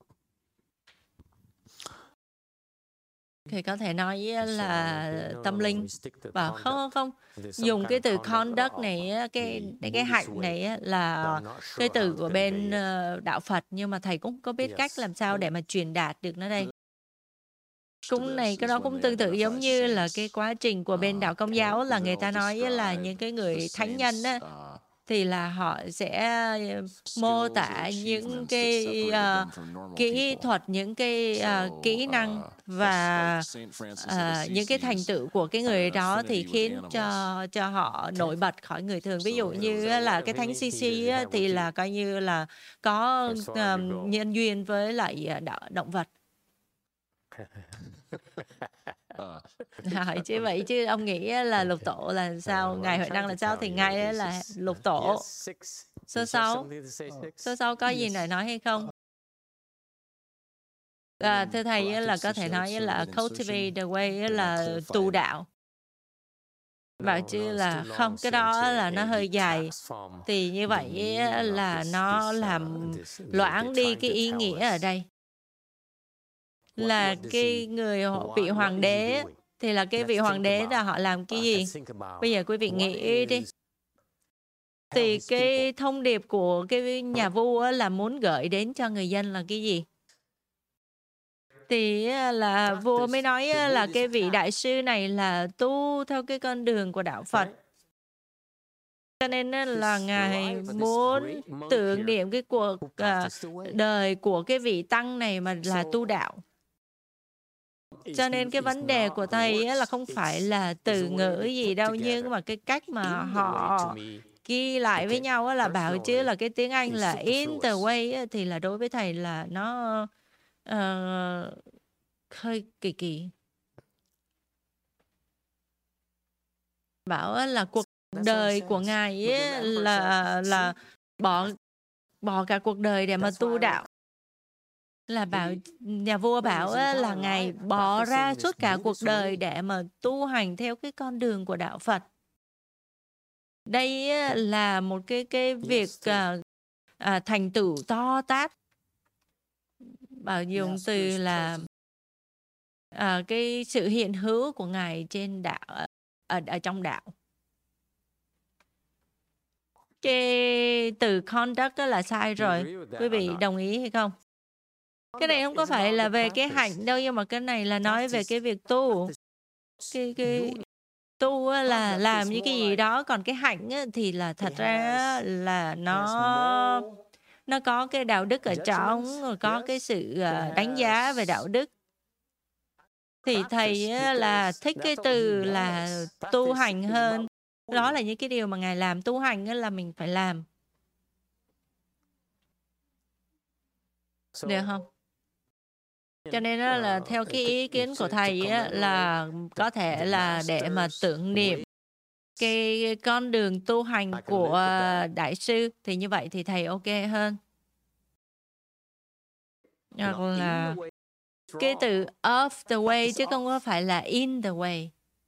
Thì có thể nói là tâm linh. Bảo không. Dùng cái từ conduct này, cái hạnh này là cái từ của bên đạo Phật. Nhưng mà thầy cũng có biết cách làm sao để mà truyền đạt được nó đây. Cái đó cũng tương tự giống như là cái quá trình của bên đạo Công giáo là người ta nói là những cái người thánh nhân á, thì là họ sẽ mô tả những cái kỹ thuật, những cái kỹ năng và những cái thành tựu của cái người đó thì khiến cho họ nổi bật khỏi người thường. Ví dụ như là cái thánh Sisi thì là coi như là có nhân duyên với lại động vật. Hỏi chứ vậy chứ ông nghĩ là lục tổ là sao? Ngài Huệ Năng là sao? Thì Ngài là lục tổ. Số 6 có gì để nói hay không? Thưa thầy là có thể nói là cultivate the way là tu đạo. Bảo chứ là không, cái đó là nó hơi dài. Thì như vậy là nó làm loãng đi cái ý nghĩa ở đây. Là cái người vị hoàng đế thì là cái vị hoàng đế là họ làm cái gì? Bây giờ quý vị nghĩ đi. Thì cái thông điệp của cái nhà vua là muốn gửi đến cho người dân là cái gì? Thì là vua mới nói là cái vị đại sư này là tu theo cái con đường của đạo Phật. Cho nên là Ngài muốn tưởng niệm cái cuộc đời của cái vị tăng này mà là tu đạo. Cho nên cái vấn đề của thầy là không phải là từ ngữ gì đâu, nhưng mà cái cách mà họ ghi lại với nhau là bảo chứ là cái tiếng Anh là in the way thì là đối với thầy là nó hơi kỳ kỳ. Bảo là cuộc đời của Ngài là bỏ cả cuộc đời để mà tu đạo. Là bảo nhà vua bảo là Ngài bỏ ra suốt cả cuộc đời để mà tu hành theo cái con đường của đạo Phật. Đây là một cái việc thành tựu to tát. Bảo dùng từ là cái sự hiện hữu của Ngài trên đạo, ở trong đạo. Cái từ conduct là sai rồi. Quý vị đồng ý hay không? Cái này không có phải là về cái hạnh đâu, nhưng mà cái này là nói về cái việc tu. Cái tu là làm những cái gì đó, còn cái hạnh thì là thật ra là nó có cái đạo đức ở trong, có cái sự đánh giá về đạo đức. Thì thầy là thích cái từ là tu hành hơn. Đó là những cái điều mà Ngài làm. Tu hành là mình phải làm. Được không? Cho nên là theo cái ý kiến của thầy là có thể là để mà tưởng niệm cái con đường tu hành của đại sư, thì như vậy thì thầy ok hơn. Hoặc là cái từ of the way chứ không có phải là in the way.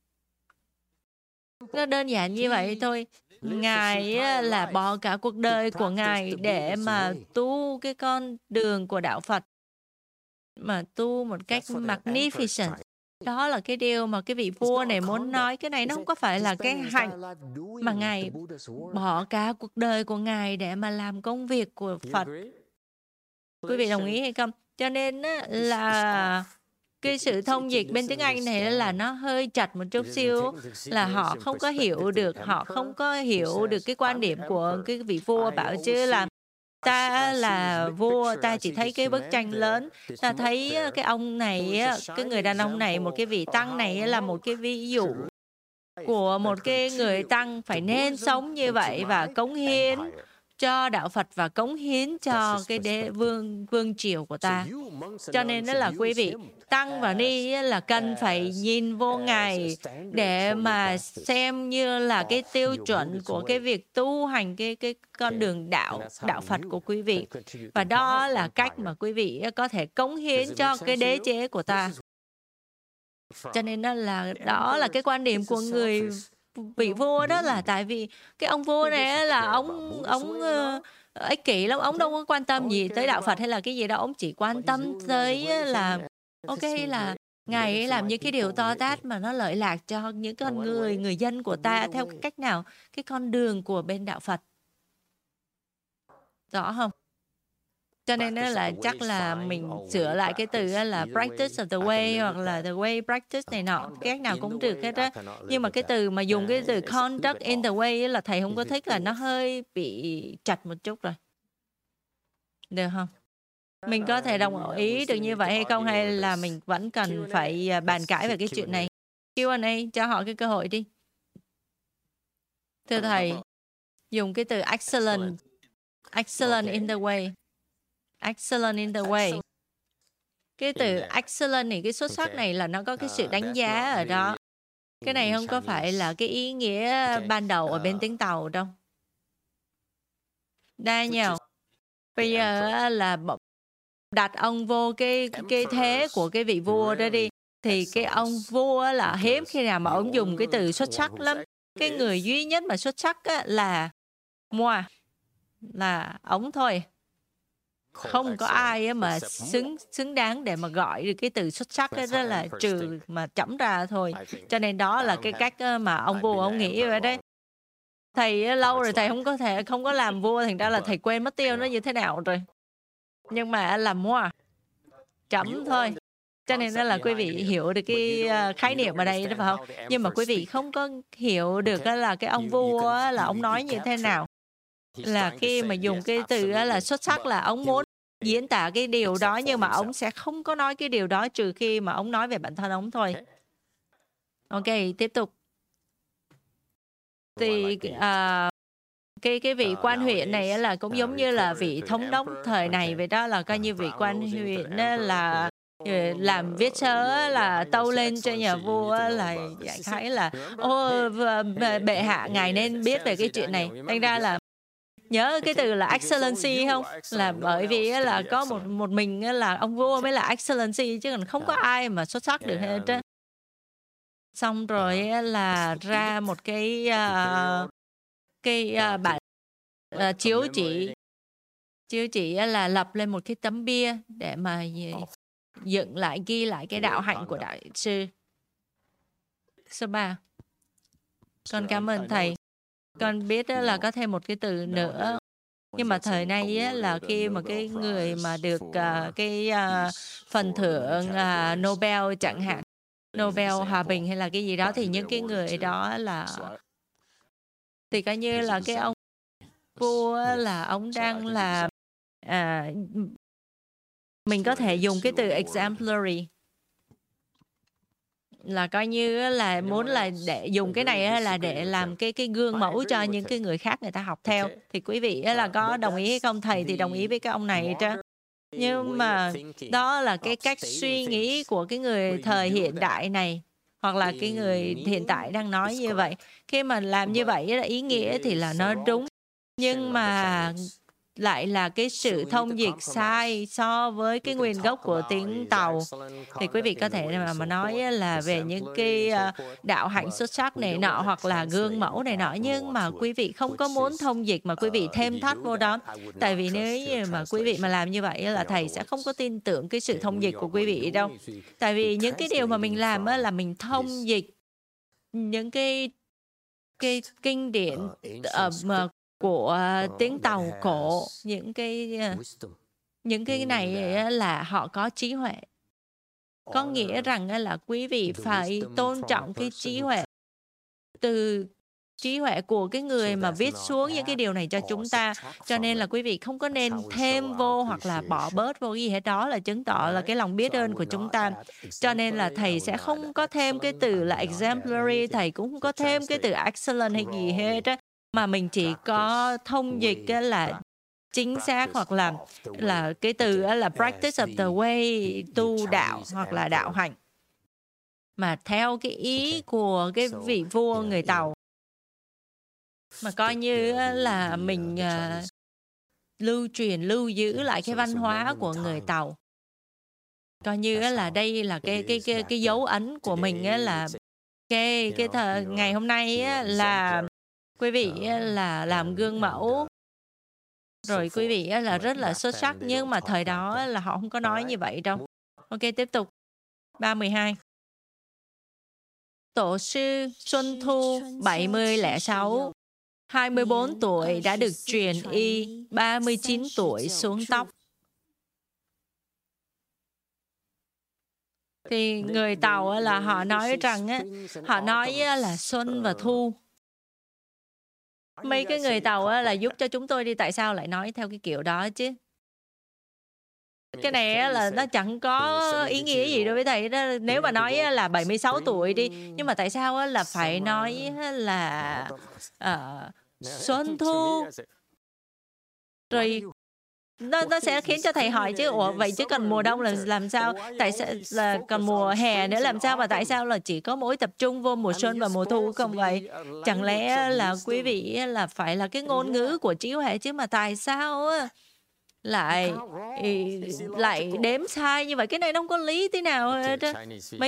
Nó đơn giản như vậy thôi. Ngài là bỏ cả cuộc đời của Ngài để mà tu cái con đường của đạo Phật, mà tu một cách magnificent. Đó là cái điều mà cái vị vua này muốn nói. Cái này nó không có phải là cái hạnh mà Ngài bỏ cả cuộc đời của Ngài để mà làm công việc của Phật. Quý vị đồng ý hay không? Cho nên là cái sự thông dịch bên tiếng Anh này là nó hơi chặt một chút xíu, là họ không có hiểu được, cái quan điểm của cái vị vua bảo chứ là ta là vua, ta chỉ thấy cái bức tranh lớn, ta thấy cái ông này, cái người đàn ông này, một cái vị tăng này là một cái ví dụ của một cái người tăng phải nên sống như vậy và cống hiến cho đạo Phật và cống hiến cho cái vương triều của ta. Cho nên đó là quý vị tăng và ni là cần phải nhìn vô Ngài để mà xem như là cái tiêu chuẩn của cái việc tu hành cái con đường đạo Phật của quý vị. Và đó là cách mà quý vị có thể cống hiến cho cái đế chế của ta. Cho nên đó là cái quan điểm của vị vua, đó là tại vì cái ông vua này là ông ích kỷ lắm, ông đâu có quan tâm gì tới đạo Phật hay là cái gì đâu, ông chỉ quan tâm tới là ok là Ngài ấy làm những cái điều to tát mà nó lợi lạc cho những con người dân của ta theo cái cách nào, cái con đường của bên đạo Phật. Rõ không? Cho nên là chắc là mình sửa lại cái từ là practice of the way hoặc là the way practice này nọ, cái nào cũng được hết á. Nhưng mà cái từ mà dùng cái từ conduct in the way là thầy không có thích, là nó hơi bị chặt một chút rồi. Được không? Mình có thể đồng ý được như vậy hay không, hay là mình vẫn cần phải bàn cãi về cái chuyện này? Q&A, cho họ cái cơ hội đi. Thưa thầy, dùng cái từ excellent in the way. Excellent in the way. Cái từ excellent này, cái xuất sắc này là nó có cái sự đánh giá ở đó. Cái này không có phải là cái ý nghĩa ban đầu ở bên tiếng Tàu đâu. Daniel, bây giờ là đặt ông vô cái thế của cái vị vua đó đi. Thì cái ông vua là hiếm khi nào mà ông dùng cái từ xuất sắc lắm. Cái người duy nhất mà xuất sắc là moi, là ông thôi. Không có ai mà xứng đáng để mà gọi được cái từ xuất sắc đó là trừ mà chấm ra thôi. Cho nên đó là cái cách mà ông vua ông nghĩ vậy đấy. Thầy lâu rồi thầy không có làm vua, thành ra là thầy quên mất tiêu nó như thế nào rồi. Nhưng mà làm moi, chấm thôi. Cho nên là quý vị hiểu được cái khái niệm ở đây đó phải không? Nhưng mà quý vị không có hiểu được là cái ông vua là ông nói như thế nào. Là khi mà dùng cái từ là xuất sắc là ông muốn diễn tả cái điều đó, nhưng mà ông sẽ không có nói cái điều đó trừ khi mà ông nói về bản thân ông thôi. Ok, tiếp tục. Thì cái vị quan huyện này là cũng giống như là vị thống đốc thời này vậy đó, là coi như vị quan huyện là làm viết sớ là tâu lên cho nhà vua là giải khái là bệ hạ ngài nên biết về cái chuyện này. Thành ra là nhớ cái từ là excellency không? Là bởi vì là có một mình là ông vua mới là excellency, chứ còn không có ai mà xuất sắc được hết á. Xong rồi là ra một cái bản chiếu chỉ là lập lên một cái tấm bia để mà ghi lại cái đạo hạnh của đại sư. Số 3. Con cảm ơn thầy. Con biết là có thêm một cái từ nữa. Nhưng mà thời nay là khi mà cái người mà được cái phần thưởng Nobel chẳng hạn, Nobel Hòa Bình hay là cái gì đó, thì những cái người đó là thì coi như là cái ông vua là ông đang là mình có thể dùng cái từ exemplary, là coi như là muốn là để dùng cái này là để làm cái gương mẫu cho những cái người khác người ta học theo. Thì quý vị là có đồng ý hay không? Thầy thì đồng ý với cái ông này chứ. Nhưng mà đó là cái cách suy nghĩ của cái người thời hiện đại này, hoặc là cái người hiện tại đang nói như vậy. Khi mà làm như vậy là ý nghĩa thì là nó đúng. Nhưng mà lại là cái sự thông dịch sai so với cái nguyên gốc của tiếng Tàu. Thì quý vị có thể mà nói là về những cái đạo hạnh xuất sắc này nọ hoặc là gương mẫu này nọ, nhưng mà quý vị không có muốn thông dịch mà quý vị thêm thắt vô đó. Tại vì nếu như mà quý vị mà làm như vậy là thầy sẽ không có tin tưởng cái sự thông dịch của quý vị đâu. Tại vì những cái điều mà mình làm là mình thông dịch những cái kinh điển mà của tiếng Tàu cổ, những cái này là họ có trí huệ. Có nghĩa rằng là quý vị phải tôn trọng cái trí huệ từ trí huệ của cái người mà viết xuống những cái điều này cho chúng ta. Cho nên là quý vị không có nên thêm vô hoặc là bỏ bớt vô gì hết, đó là chứng tỏ là cái lòng biết ơn của chúng ta. Cho nên là thầy sẽ không có thêm cái từ là exemplary, thầy cũng không có thêm cái từ excellent hay gì hết á, mà mình chỉ có thông dịch là chính xác hoặc là cái từ là practice of the way, tu đạo hoặc là đạo hạnh. Mà theo cái ý của cái vị vua người Tàu, mà coi như là mình lưu giữ lại cái văn hóa của người Tàu. Coi như là đây là cái dấu ấn của mình là cái ngày hôm nay là quý vị là làm gương mẫu, rồi quý vị là rất là xuất sắc, nhưng mà thời đó là họ không có nói như vậy đâu. Ok, tiếp tục. 3:12. Tổ sư Xuân Thu 7006, 24 tuổi đã được truyền y, 39 tuổi xuống tóc. Thì người Tàu là họ nói rằng họ nói là xuân và thu. Mấy cái người Tàu là giúp cho chúng tôi đi, tại sao lại nói theo cái kiểu đó chứ? Cái này là nó chẳng có ý nghĩa gì đối với thầy đó. Nếu mà nói là 76 tuổi đi, nhưng mà tại sao là phải nói là xuân thu? Rồi nó sẽ khiến cho thầy hỏi chứ, ủa vậy chứ còn mùa đông là làm sao? Tại sao là còn mùa hè nữa làm sao, mà tại sao là chỉ có mỗi tập trung vô mùa xuân và mùa thu không vậy? Chẳng lẽ là quý vị là phải là cái ngôn ngữ của trí huệ chứ, mà tại sao lại đếm sai như vậy? Cái này nó không có lý tí nào hết. Mấy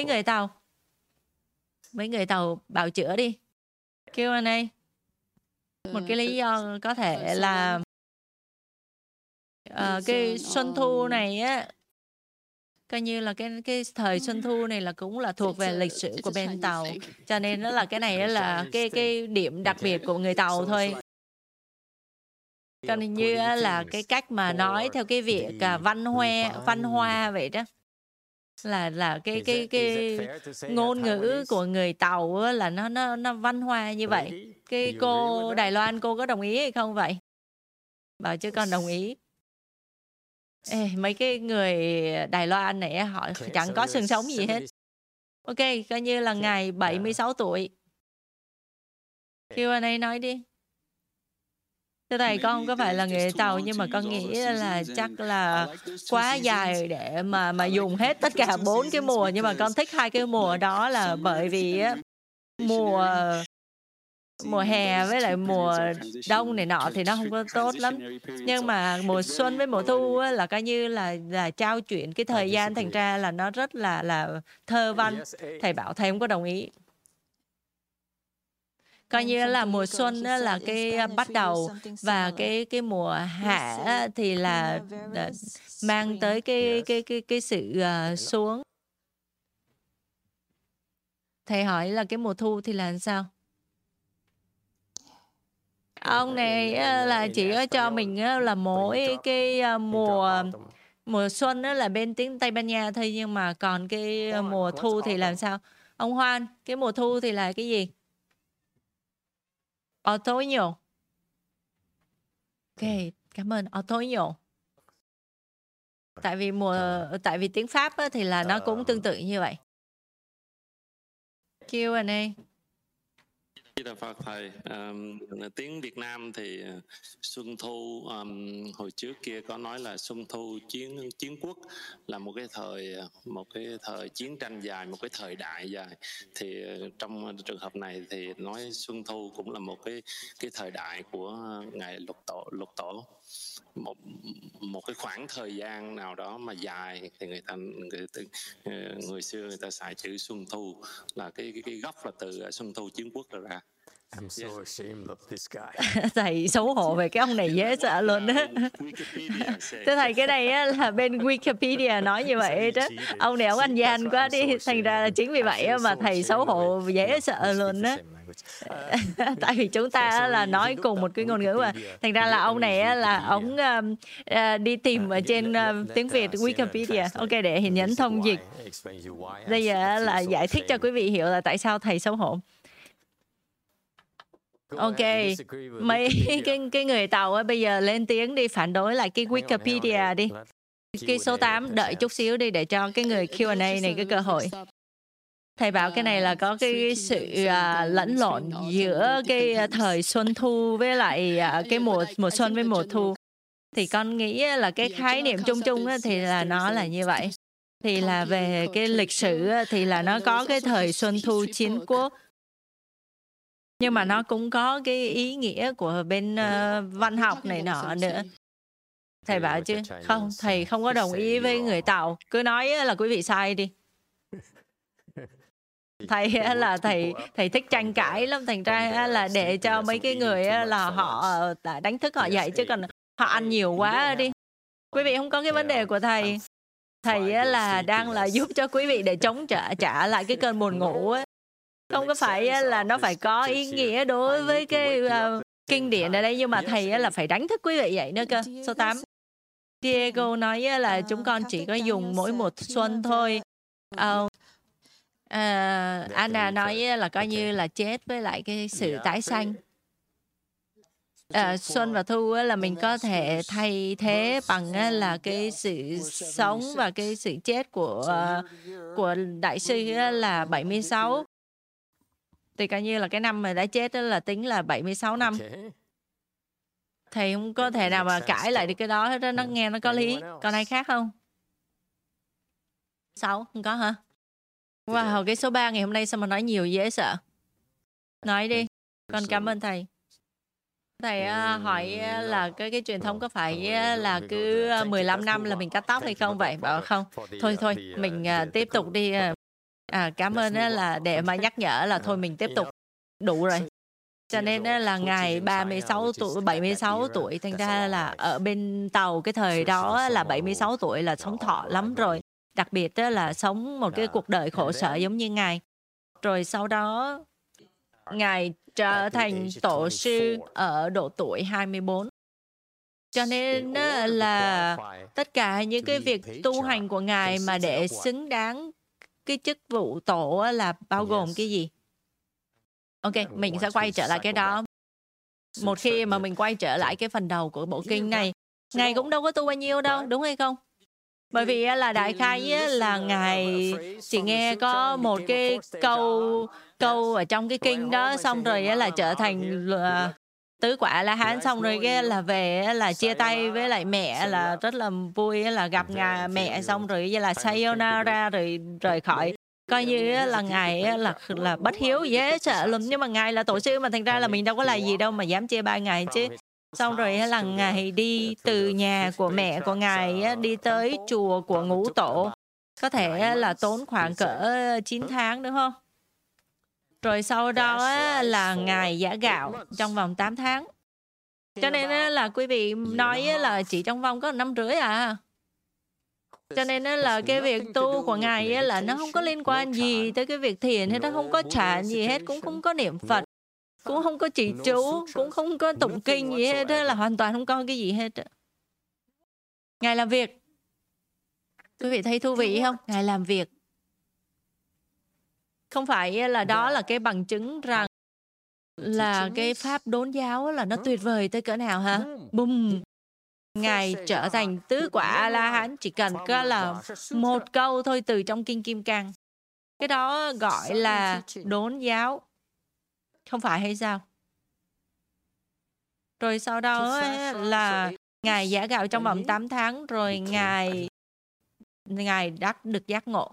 người Tàu bào chữa đi. Q&A. Một cái lý do có thể là cái xuân thu này á, coi như là cái thời xuân thu này là cũng là thuộc về lịch sử của bên Tàu, cho nên đó là cái này là cái điểm đặc biệt của người Tàu thôi. Còn như là cái cách mà nói theo cái việc văn hoa vậy đó, là cái ngôn ngữ của người Tàu là nó văn hoa như vậy. Cái cô Đài Loan, cô có đồng ý hay không vậy? Bảo chứ con đồng ý. Ê, mấy cái người Đài Loan này họ chẳng có xương sống gì hết. Ok, coi như là ngày 76 tuổi. Q&A nói đi. Thưa thầy, con không có phải là người Tàu, nhưng mà con nghĩ là chắc là quá dài để mà dùng hết tất cả 4 cái mùa. Nhưng mà con thích 2 cái mùa đó là bởi vì mùa hè với lại mùa đông này nọ thì nó không có tốt lắm. Nhưng mà mùa xuân với mùa thu là coi như là trao chuyển cái thời gian, thành ra là nó rất là thơ văn. Thầy bảo thầy không có đồng ý. Coi như là mùa xuân là cái bắt đầu, và cái mùa hạ thì là mang tới cái sự xuống. Thầy hỏi là cái mùa thu thì là sao? Ông này là chỉ cho mình là mỗi cái mùa xuân là bên tiếng Tây Ban Nha thôi, nhưng mà còn cái mùa thu thì làm sao? Ông Hoan, cái mùa thu thì là cái gì? Otoño. Ok, cảm ơn. Otoño. Tại vì tiếng Pháp thì là nó cũng tương tự như vậy. Q&A. Đà Phật thầy. Tiếng Việt Nam thì Xuân Thu hồi trước kia có nói là Xuân Thu chiến quốc là một cái thời chiến tranh dài, một cái thời đại dài. Thì trong trường hợp này thì nói Xuân Thu cũng là một cái thời đại của ngài Lục Tổ, một cái khoảng thời gian nào đó mà dài thì người xưa người ta xài chữ Xuân Thu là cái gốc là từ Xuân Thu chiến quốc ra. I'm so ashamed of this guy. Thầy xấu hổ về cái ông này dễ sợ luôn á. Thưa thầy, cái này á, là bên Wikipedia nói như vậy đó. Ông này ông ăn gian quá đi, thành ra là chính vì vậy mà thầy xấu hổ dễ sợ luôn á. Tại vì chúng ta là nói cùng một cái ngôn ngữ mà, thành ra là ông này là ông đi tìm ở trên tiếng Việt Wikipedia. Ok, để Hiền nhấn thông dịch. Bây giờ là giải thích cho quý vị hiểu là tại sao thầy xấu hổ. Ok, mấy cái người Tàu á, bây giờ lên tiếng đi phản đối lại cái Wikipedia đi. Cái số 8 đợi chút xíu đi để cho cái người Q&A này cái cơ hội. Thầy bảo cái này là có cái sự lẫn lộn giữa cái thời Xuân Thu với lại cái mùa xuân với mùa thu. Thì con nghĩ là cái khái niệm chung chung thì là nó là như vậy. Thì là về cái lịch sử thì là nó có cái thời Xuân Thu chiến quốc. Nhưng mà nó cũng có cái ý nghĩa của bên văn học này nọ nữa. Thầy bảo chứ, không, thầy không có đồng ý với người Tàu. Cứ nói là quý vị sai đi. Thầy là thầy thích tranh cãi lắm, thành ra là để cho mấy cái người là họ đánh thức họ dậy, chứ còn họ ăn nhiều quá đi. Quý vị không có cái vấn đề của thầy. Thầy là đang là giúp cho quý vị để chống trả lại cái cơn buồn ngủ ấy. Không có phải là nó phải có ý nghĩa đối với cái kinh điển ở đây, nhưng mà thầy là phải đánh thức quý vị vậy nữa cơ. Số 8. Diego nói là chúng con chỉ có dùng mỗi một xuân thôi. Anna nói là coi như là chết với lại cái sự tái sanh. Xuân và thu là mình có thể thay thế bằng là cái sự sống và cái sự chết của đại sư là 76. Thì coi như là cái năm mà đã chết đó là tính là 76 năm. Thầy không có thể nào mà cãi lại được cái đó hết đó. Nó nghe nó có lý. Còn ai khác không? 6, không có hả? Wow, cái số 3 ngày hôm nay sao mà nói nhiều dễ sợ. Nói đi. Con cảm ơn thầy. Thầy hỏi là cái truyền thống có phải là cứ 15 năm là mình cắt tóc hay không vậy? Bảo không. Thôi, mình tiếp tục đi. Cảm ơn là để mà nhắc nhở là thôi mình tiếp tục. Đủ rồi. Cho nên là ngài 76 tuổi, thành ra là ở bên Tàu cái thời đó là 76 tuổi là sống thọ lắm rồi. Đặc biệt là sống một cái cuộc đời khổ sở giống như ngài. Rồi sau đó ngài trở thành tổ sư ở độ tuổi 24. Cho nên là tất cả những cái việc tu hành của ngài mà để xứng đáng cái chức vụ tổ là bao gồm cái gì? Ok, mình sẽ quay trở lại cái đó. Một khi mà mình quay trở lại cái phần đầu của bộ kinh này, ngài cũng đâu có tu bao nhiêu đâu, đúng hay không? Bởi vì là đại khái là ngài chỉ nghe có một cái câu ở trong cái kinh đó, xong rồi là trở thành tứ quả La Hán, xong rồi cái là về là chia tay với lại mẹ, là rất là vui là gặp mẹ, xong rồi là sayonara rồi rời khỏi. Coi như là ngài là bất hiếu dễ sợ luôn, nhưng mà ngài là tổ sư mà, thành ra là mình đâu có là gì đâu mà dám chê bai ngài chứ. Xong rồi là ngài đi từ nhà của mẹ của ngài đi tới chùa của Ngũ Tổ, có thể là tốn khoảng cỡ 9 tháng đúng không? Rồi sau đó là ngài giã gạo trong vòng 8 tháng. Cho nên là quý vị nói là chỉ trong vòng có 1,5 năm à. Cho nên là cái việc tu của ngài là nó không có liên quan gì tới cái việc thiền hết, nó không có trả gì hết, cũng không có niệm Phật, cũng không có trì chú, cũng không có tụng kinh gì hết, là hoàn toàn không có cái gì hết. Ngài làm việc. Quý vị thấy thú vị không? Ngài làm việc. Không phải là đó là cái bằng chứng rằng là cái pháp đốn giáo là nó tuyệt vời tới cỡ nào hả? Bùm! Ngài trở thành tứ quả A-la-hán chỉ cần có là một câu thôi từ trong Kinh Kim Cang. Cái đó gọi là đốn giáo. Không phải hay sao? Rồi sau đó ấy, là Ngài giã gạo trong vòng 8 tháng, rồi Ngài được giác ngộ.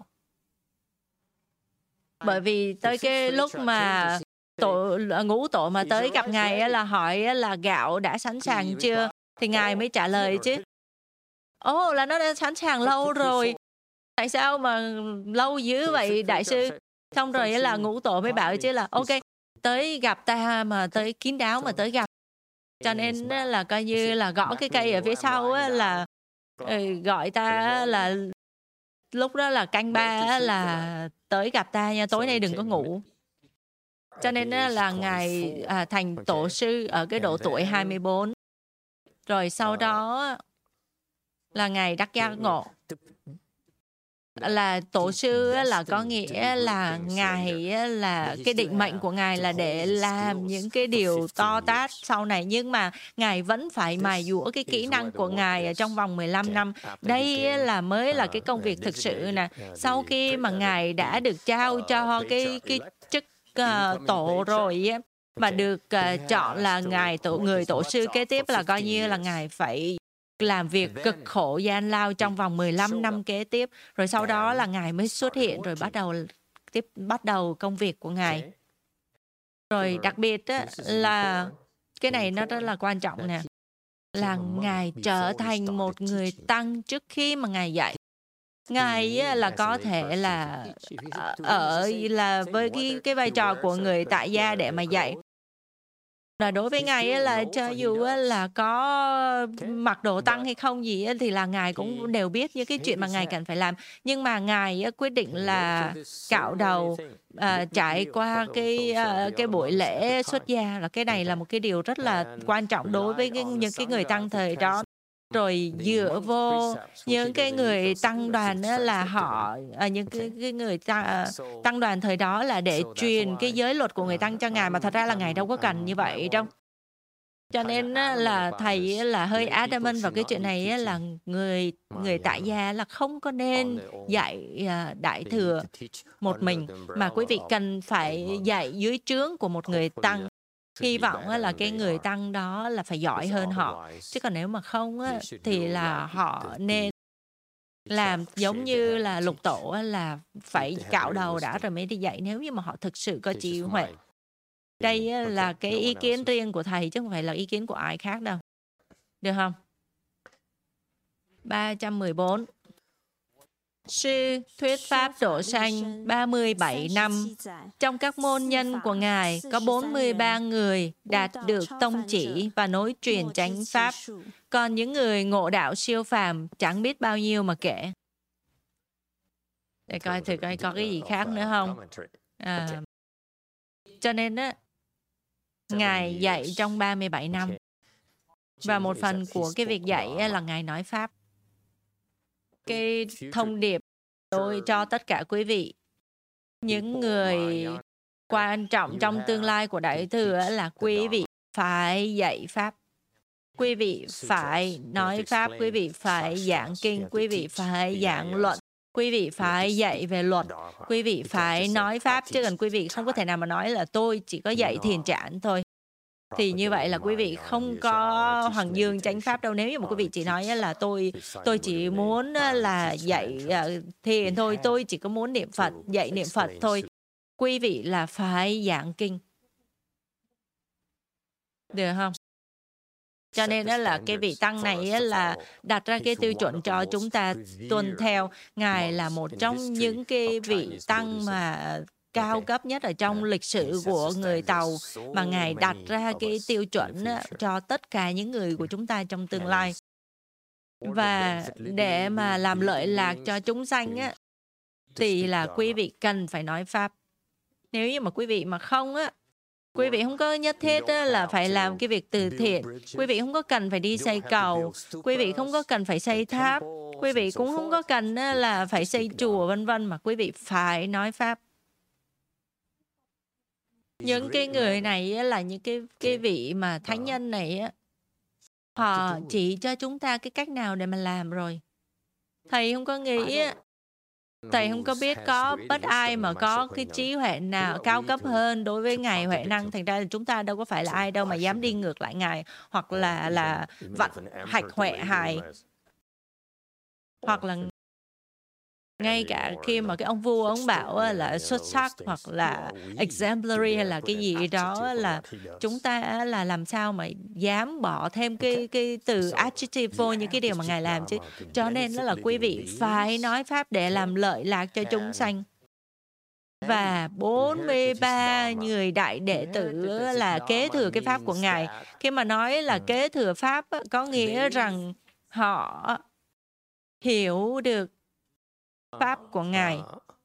Bởi vì tới cái lúc mà ngũ tổ mà tới gặp Ngài á, là hỏi á, là gạo đã sẵn sàng chưa? Thì Ngài mới trả lời chứ. Là nó đã sẵn sàng lâu rồi. Tại sao mà lâu dữ vậy đại sư? Xong rồi á, là ngũ tổ mới bảo chứ là ok, tới gặp ta mà tới kín đáo mà tới gặp. Cho nên á, là coi như là gõ cái cây ở phía sau á, là gọi ta á, là lúc đó là canh 3 á, là tới gặp ta nha, tối nay đừng có ngủ. Cho nên á, là Ngài thành tổ sư ở cái độ tuổi 24. Rồi sau đó là Ngài đắc giác ngộ. Là tổ sư á, là có nghĩa là Ngài á, là cái định mệnh của Ngài là để làm những cái điều to tát sau này, nhưng mà Ngài vẫn phải mài dũa cái kỹ năng của Ngài ở trong vòng 15 năm. Đây á, là mới là cái công việc thực sự nè. Sau khi mà Ngài đã được trao cho cái chức tổ rồi á, mà được chọn là người tổ sư kế tiếp, là coi như là Ngài phải làm việc cực khổ gian lao trong vòng 15 năm kế tiếp. Rồi sau đó là Ngài mới xuất hiện, rồi bắt đầu công việc của Ngài. Rồi đặc biệt á, là cái này nó rất là quan trọng nè, là Ngài trở thành một người tăng trước khi mà Ngài dạy. Ngài á, là có thể là với cái vai trò của người tại gia để mà dạy. Là đối với Ngài á, là cho dù á, là có mặc đồ tăng hay không gì á, thì là Ngài cũng đều biết những cái chuyện mà Ngài cần phải làm. Nhưng mà Ngài á, quyết định là cạo đầu trải qua cái buổi lễ xuất gia, là cái này là một cái điều rất là quan trọng đối với những cái người tăng thời đó. Rồi dựa vô những cái người tăng đoàn á, là họ những cái người tăng đoàn thời đó là để truyền cái giới luật của người tăng cho Ngài, mà thật ra là Ngài đâu có cần như vậy đâu. Cho nên á, là thầy á, là hơi adamant vào cái chuyện này á, là người tại gia là không có nên dạy đại thừa một mình, mà quý vị cần phải dạy dưới trướng của một người tăng. Hy vọng là cái người tăng đó là phải giỏi hơn họ. Chứ còn nếu mà không á, thì là họ nên làm giống như là lục tổ á, là phải cạo đầu đã rồi mới đi dạy, nếu như mà họ thực sự có trí huệ. Đây á, là cái ý kiến riêng của thầy chứ không phải là ý kiến của ai khác đâu. Được không? 314. Sư thuyết pháp độ sanh 37 năm. Trong các môn nhân của Ngài có 43 người đạt được tông chỉ và nối truyền chánh pháp. Còn những người ngộ đạo siêu phàm chẳng biết bao nhiêu mà kể. Để coi thử coi có cái gì khác nữa không. Cho nên á, Ngài dạy trong 37 năm. Và một phần của cái việc dạy là Ngài nói pháp. Cái thông điệp tôi cho tất cả quý vị, những người quan trọng trong tương lai của Đại Thừa là quý vị phải dạy pháp. Quý vị phải nói pháp, quý vị phải giảng kinh, quý vị phải giảng luận, quý vị phải dạy về luật, quý vị phải nói pháp, chứ còn quý vị không có thể nào mà nói là tôi chỉ có dạy thiền trản thôi. Thì như vậy là quý vị không có hoàng dương chánh pháp đâu. Nếu như mà quý vị chỉ nói là tôi chỉ muốn là dạy thiền thôi, tôi chỉ có muốn niệm Phật, dạy niệm Phật thôi, quý vị là phải giảng kinh. Được không? Cho nên đó là cái vị tăng này là đặt ra cái tiêu chuẩn cho chúng ta tuân theo. Ngài là một trong những cái vị tăng mà cao cấp nhất ở trong lịch sử của người Tàu, mà Ngài đặt ra cái tiêu chuẩn cho tất cả những người của chúng ta trong tương lai. Và để mà làm lợi lạc cho chúng sanh á, thì là quý vị cần phải nói pháp. Nếu như mà quý vị mà không á, quý vị không có nhất thiết là phải làm cái việc từ thiện. Quý vị không có cần phải đi xây cầu. Quý vị không có cần phải xây tháp. Quý vị cũng không có cần là phải xây chùa vân vân, mà quý vị phải nói pháp. Những cái người này là những cái vị mà thánh nhân này á, họ chỉ cho chúng ta cái cách nào để mà làm rồi. Thầy không có nghĩ Thầy không có biết có bất ai mà có cái trí huệ nào cao cấp hơn đối với Ngài Huệ Năng. Thành ra là chúng ta đâu có phải là ai đâu mà dám đi ngược lại Ngài, hoặc là vặn hạch Huệ hài, hoặc là ngay cả khi mà cái ông vua ông bảo là xuất sắc hoặc là exemplary hay là cái gì đó, là chúng ta là làm sao mà dám bỏ thêm cái từ adjective vô những cái điều mà Ngài làm chứ. Cho nên đó là quý vị phải nói pháp để làm lợi lạc cho chúng sanh. Và 43 người đại đệ tử là kế thừa cái pháp của Ngài. Khi mà nói là kế thừa pháp có nghĩa rằng họ hiểu được pháp của Ngài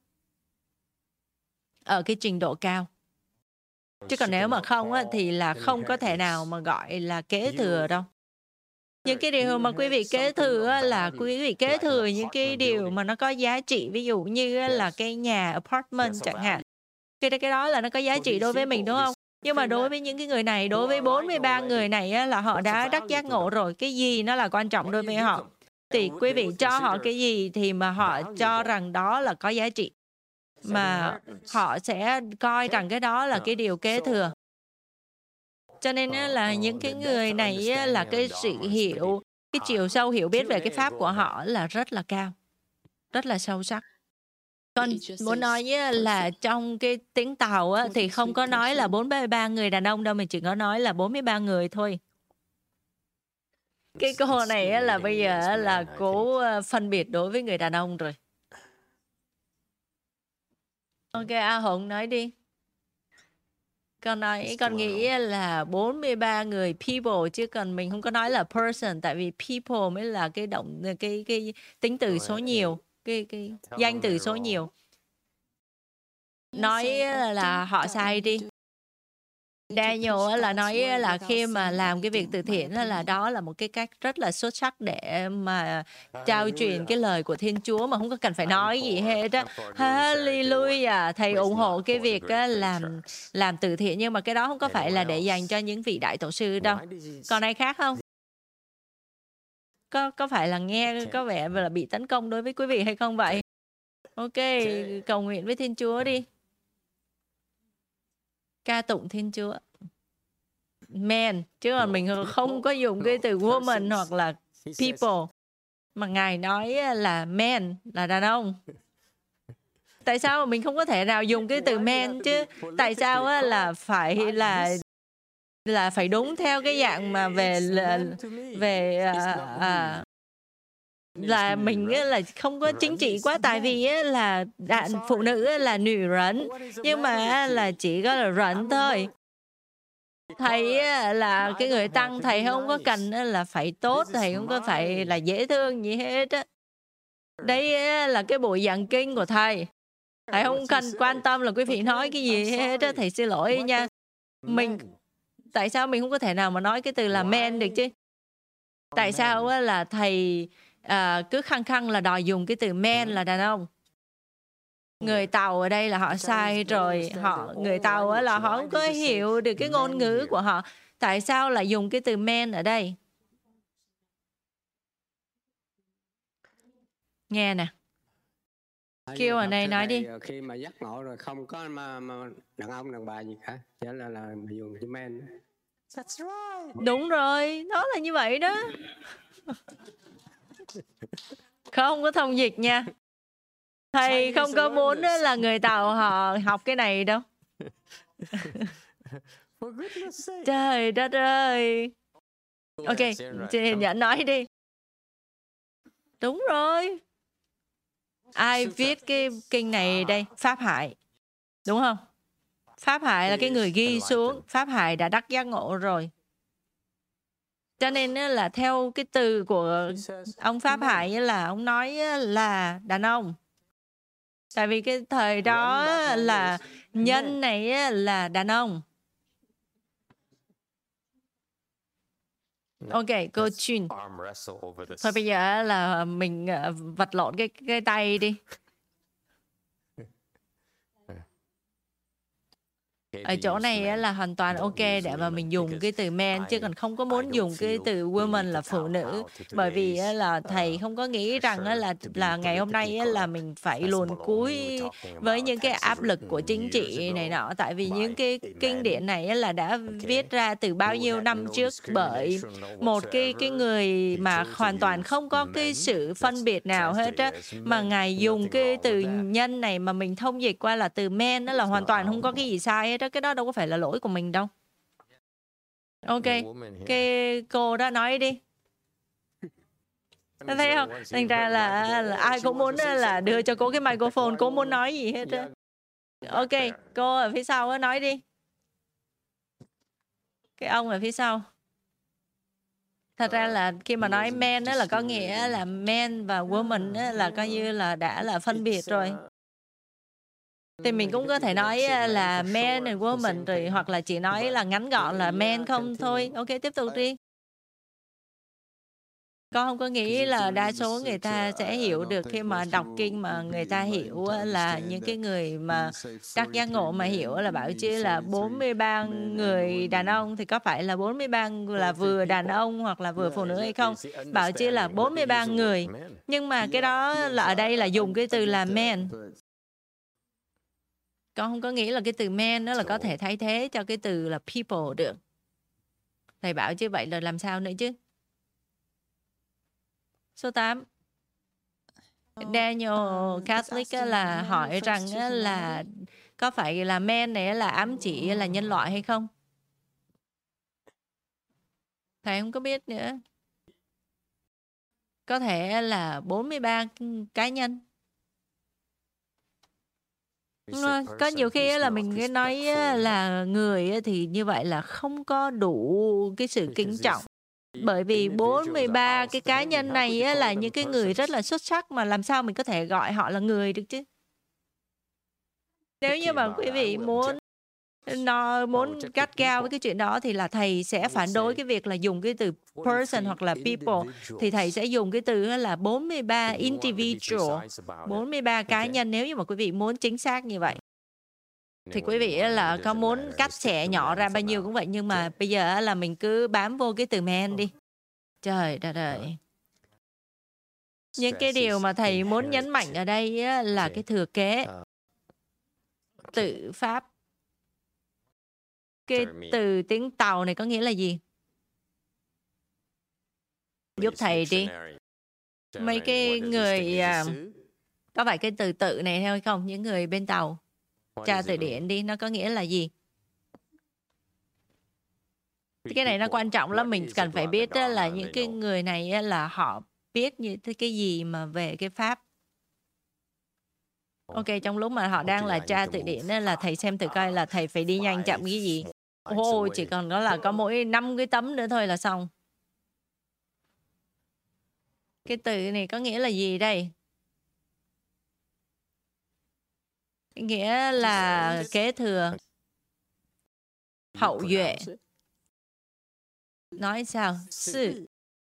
ở cái trình độ cao. Chứ còn nếu mà không thì là không có thể nào mà gọi là kế thừa đâu. Những cái điều mà quý vị kế thừa là quý vị kế thừa những cái điều mà nó có giá trị. Ví dụ như là cái nhà apartment chẳng hạn. Cái đó là nó có giá trị đối với mình, đúng không? Nhưng mà đối với những cái người này, đối với 43 người này là họ đã đắc giác ngộ rồi. Cái gì nó là quan trọng đối với họ? Thì quý vị cho họ cái gì thì mà họ cho rằng đó là có giá trị. Mà họ sẽ coi rằng cái đó là cái điều kế thừa. Cho nên là những cái người này là cái sự hiểu, cái chiều sâu hiểu biết về cái pháp của họ là rất là cao, rất là sâu sắc. Con muốn nói là trong cái tiếng Tàu thì không có nói là 43 người đàn ông đâu, mình chỉ có nói là 43 người thôi. Cái cô này là bây giờ là cố phân biệt đối với người đàn ông rồi. Ok, A Hùng nói đi. Con nghĩ là 43 người people chứ còn mình không có nói là person, tại vì people mới là cái tính từ số nhiều, cái danh từ số nhiều. Nói là họ sai đi. Daniel là nói là khi mà làm cái việc từ thiện là đó là một cái cách rất là xuất sắc để mà trao truyền cái lời của Thiên Chúa mà không có cần phải nói gì hết á. Hallelujah, thầy ủng hộ cái việc làm từ thiện, nhưng mà cái đó không có phải là để dành cho những vị đại tổ sư đâu. Còn ai khác không? Có phải là nghe có vẻ là bị tấn công đối với quý vị hay không vậy? Ok, cầu nguyện với Thiên Chúa đi. Ca tụng Thiên Chúa. Man, chứ còn mình không có dùng cái từ woman hoặc là people. Mà Ngài nói là man, là đàn ông. Tại sao mà mình không có thể nào dùng cái từ man chứ? Tại sao là phải là phải đúng theo cái dạng mà là mình là không có chính trị quá, tại vì là phụ nữ là nữ rẩn, nhưng mà là chỉ có là rẩn thôi. Thầy là cái người tăng, thầy không có cần là phải tốt, thầy không có phải là dễ thương gì hết á. Đấy là cái buổi giảng kinh của thầy. Thầy không cần quan tâm là quý vị nói cái gì hết á, thầy xin lỗi nha. Tại sao mình không có thể nào mà nói cái từ là man được chứ? Tại sao là thầy cứ khăng khăng là đòi dùng cái từ man là đàn ông? Người Tàu ở đây là họ sai rồi. Người Tàu là họ không có hiểu được cái ngôn ngữ của họ. Tại sao lại dùng cái từ man ở đây? Nghe nè. Kêu ở đây nói đi. Khi mà giác ngộ rồi không có mà đàn ông đàn bà gì cả, chỉ là dùng chữ man. Đúng rồi, nó là như vậy đó. Không có thông dịch nha. Thầy không có muốn là người Tàu họ học cái này đâu. Trời đất ơi. Ok, chị Nhẫn nói đi. Đúng rồi. Ai viết cái kinh này đây? Pháp Hải. Đúng không? Pháp Hải là cái người ghi xuống. Pháp Hải đã đắc giác ngộ rồi. Cho nên là theo cái từ của ông Pháp Hải là ông nói là đàn ông. Tại vì cái thời đó là nhân này là đàn ông. Ok, cô Chun. Thôi bây giờ là mình vật lộn cái tay đi. Ở chỗ này á, là hoàn toàn ok để mà mình dùng cái từ man, chứ còn không có muốn dùng cái từ woman là phụ nữ, bởi vì á, là thầy không có nghĩ rằng á, là ngày hôm nay á, là mình phải luồn cúi với những cái áp lực của chính trị này nọ, tại vì những cái kinh điển này á, là đã viết ra từ bao nhiêu năm trước bởi một cái người mà hoàn toàn không có cái sự phân biệt nào hết á, mà ngài dùng cái từ nhân này mà mình thông dịch qua là từ man, đó là hoàn toàn không có cái gì sai hết đó, cái đó đâu có phải là lỗi của mình đâu. Ok, cái cô đó nói đi. Thấy không? Thành ra là ai cũng muốn là đưa cho cô cái microphone, cô muốn nói gì hết á. Ok, cô ở phía sau á, nói đi. Cái ông ở phía sau. Thật ra là khi mà nói man đó là có nghĩa là man và woman đó là coi như là đã là phân biệt rồi. Thì mình cũng có thể nói là man and woman rồi, hoặc là chỉ nói là ngắn gọn là man không thôi. Ok, tiếp tục đi. Con không có nghĩ là đa số người ta sẽ hiểu được khi mà đọc kinh mà người ta hiểu là những cái người mà các giác ngộ mà hiểu là bảo chứ là 43 người đàn ông thì có phải là 43 là vừa đàn ông hoặc là vừa phụ nữ hay không? Bảo chứ là 43 người. Nhưng mà cái đó là ở đây là dùng cái từ là man. Con không có nghĩ là cái từ man đó là có thể thay thế cho cái từ là people được. Thầy bảo chứ vậy là làm sao nữa chứ? Số 8. Daniel Catholic là hỏi rằng là có phải là man này là ám chỉ là nhân loại hay không? Thầy không có biết nữa. Có thể là 43 cá nhân. Có nhiều khi là mình nói là người thì như vậy là không có đủ cái sự kính trọng. Bởi vì 43 cái cá nhân này là những cái người rất là xuất sắc, mà làm sao mình có thể gọi họ là người được chứ? Nếu như mà quý vị muốn gắt gao với cái chuyện đó thì là thầy sẽ phản đối cái việc là dùng cái từ person hoặc là people, thì thầy sẽ dùng cái từ là 43 individual, 43 cá nhân nếu như mà quý vị muốn chính xác như vậy. Thì quý vị là có muốn cắt xẻ nhỏ ra bao nhiêu cũng vậy, nhưng mà bây giờ là mình cứ bám vô cái từ man đi. Trời đất ơi. Những cái điều mà thầy muốn nhấn mạnh ở đây là cái thừa kế, tự pháp. Cái từ tiếng Tàu này có nghĩa là gì? Giúp thầy đi. Mấy cái người có phải cái từ tự này hay không? Những người bên Tàu tra từ điển đi, nó có nghĩa là gì? Cái này nó quan trọng lắm, mình cần phải biết là những cái người này là họ biết như thế cái gì mà về cái pháp. Ok, trong lúc mà họ đang là tra từ điển là thầy xem thử coi là thầy phải đi nhanh chậm cái gì. Chỉ còn đó là có mỗi 5 cái tấm nữa thôi là xong. Cái từ này có nghĩa là gì đây? Nghĩa là kế thừa, hậu duệ. Nói sao? Sự.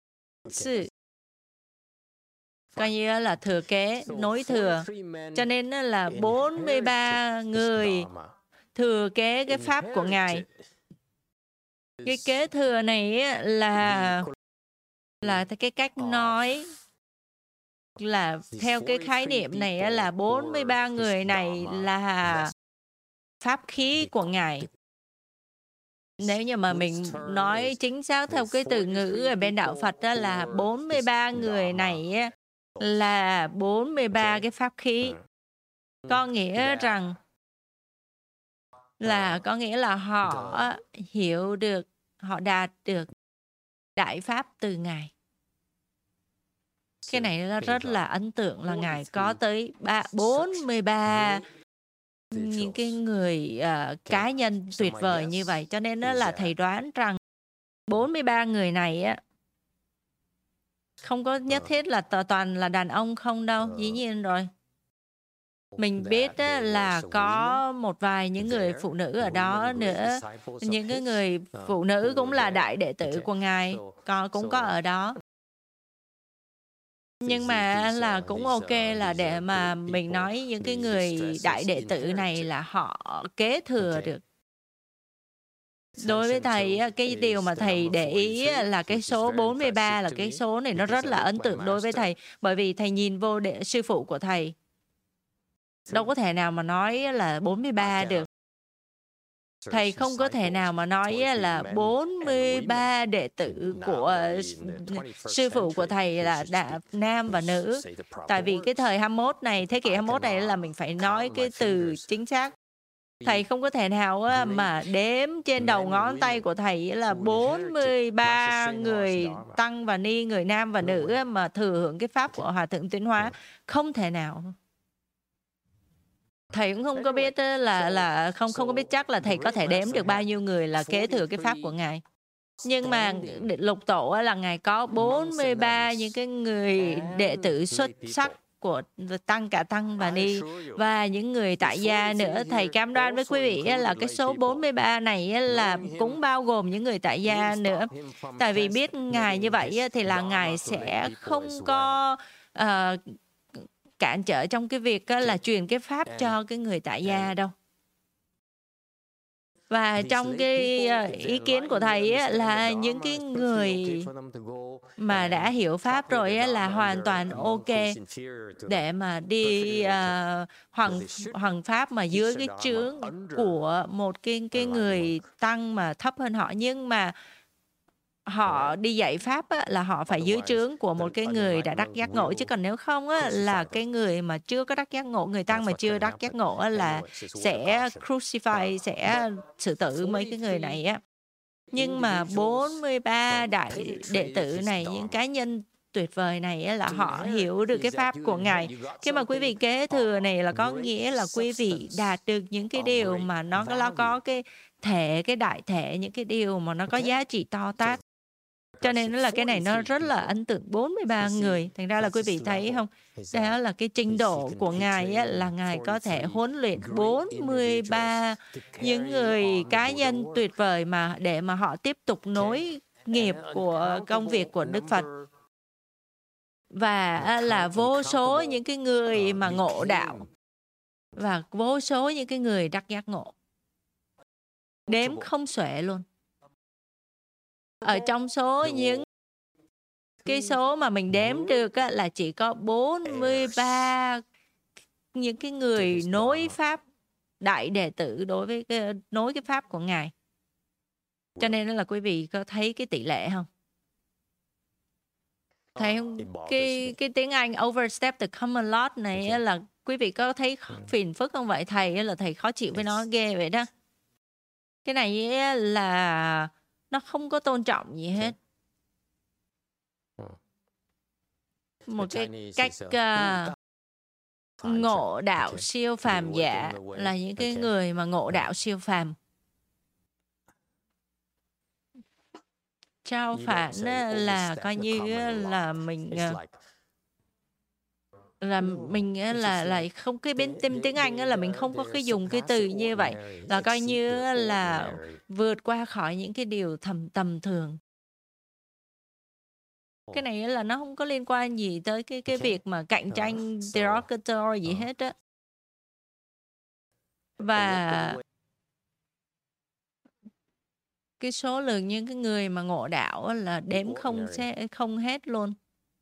Coi như là thừa kế, nối thừa. Cho nên là 43 người thừa kế cái pháp của Ngài. Cái kế thừa này là cái cách nói là theo cái khái niệm này là 43 người này là pháp khí của Ngài. Nếu như mà mình nói chính xác theo cái từ ngữ ở bên đạo Phật đó là 43 người này là 43 cái pháp khí. Có nghĩa là họ hiểu được, họ đạt được đại pháp từ Ngài. Cái này nó rất là ấn tượng là Ngài có tới 43 những cái người cá nhân tuyệt vời như vậy. Cho nên là thầy đoán rằng 43 người này không có nhất thiết là toàn là đàn ông không đâu. Dĩ nhiên rồi. Mình biết là có một vài những người phụ nữ ở đó nữa. Những cái người phụ nữ cũng là đại đệ tử của Ngài, cũng có ở đó. Nhưng mà là cũng ok là để mà mình nói những cái người đại đệ tử này là họ kế thừa được Đối với thầy, cái điều mà thầy để ý là cái số 43 là cái số này nó rất là ấn tượng đối với thầy. Bởi vì thầy nhìn vô sư phụ của thầy. Đâu có thể nào mà nói là 43 được. Thầy không có thể nào mà nói là 43 đệ tử của sư phụ của thầy là nam và nữ. Tại vì cái thời 21 này, thế kỷ 21 này là mình phải nói cái từ chính xác. Thầy không có thể nào mà đếm trên đầu ngón tay của thầy là 43 người tăng và ni, người nam và nữ mà thừa hưởng cái pháp của Hòa Thượng Tiến Hóa. Không thể nào. Thầy cũng không có biết là không có biết chắc là thầy có thể đếm được bao nhiêu người là kế thừa cái pháp của Ngài. Nhưng mà lục tổ là Ngài có 43 những cái người đệ tử xuất sắc của tăng, cả tăng và ni, và những người tại gia nữa. Thầy cam đoan với quý vị là cái số 43 này là cũng bao gồm những người tại gia nữa. Tại vì biết Ngài như vậy thì là Ngài sẽ không có cản trở trong cái việc là truyền cái pháp cho cái người tại gia đâu. Và trong cái ý kiến của thầy là những cái người mà đã hiểu pháp rồi là hoàn toàn ok để mà đi hoàng pháp mà dưới cái trướng của một cái người tăng mà thấp hơn họ, nhưng mà họ đi dạy pháp là họ phải dưới trướng của một cái người đã đắc giác ngộ, chứ còn nếu không là cái người mà chưa có đắc giác ngộ, người tăng mà chưa đắc giác ngộ là sẽ crucify, sẽ xử tử mấy cái người này á. Nhưng mà 43 đại đệ tử này, những cá nhân tuyệt vời này là họ hiểu được cái pháp của Ngài. Khi mà quý vị kế thừa này là có nghĩa là quý vị đạt được những cái điều mà nó có cái thể, cái đại thể, những cái điều mà nó có giá trị to tát. Cho nên là cái này nó rất là ấn tượng, 43 người. Thành ra là quý vị thấy không? Đó là cái trình độ của Ngài là Ngài có thể huấn luyện 43 những người cá nhân tuyệt vời mà để mà họ tiếp tục nối nghiệp của công việc của Đức Phật. Và là vô số những cái người mà ngộ đạo và vô số những cái người đắc giác ngộ. Đếm không xuể luôn. Ở trong số những cái số mà mình đếm được là chỉ có 43 những cái người nối pháp, đại đệ tử đối với nối cái pháp của Ngài. Cho nên là quý vị có thấy cái tỷ lệ không? Thấy không? Cái tiếng Anh overstep the common lot này là quý vị có thấy phiền phức không vậy? Thầy là thầy khó chịu với nó ghê vậy đó. Cái này là nó không có tôn trọng gì hết. Một cái cách ngộ đạo siêu phàm giả là những cái người mà ngộ đạo siêu phàm. Trao phản là coi như là mình là không, cái bên tiếng Anh là mình không có cái dùng cái từ như vậy, là coi như là vượt qua khỏi những cái điều tầm thường. Cái này là nó không có liên quan gì tới cái việc mà cạnh tranh derogatory gì hết á. Và cái số lượng những cái người mà ngộ đạo là đếm không hết luôn.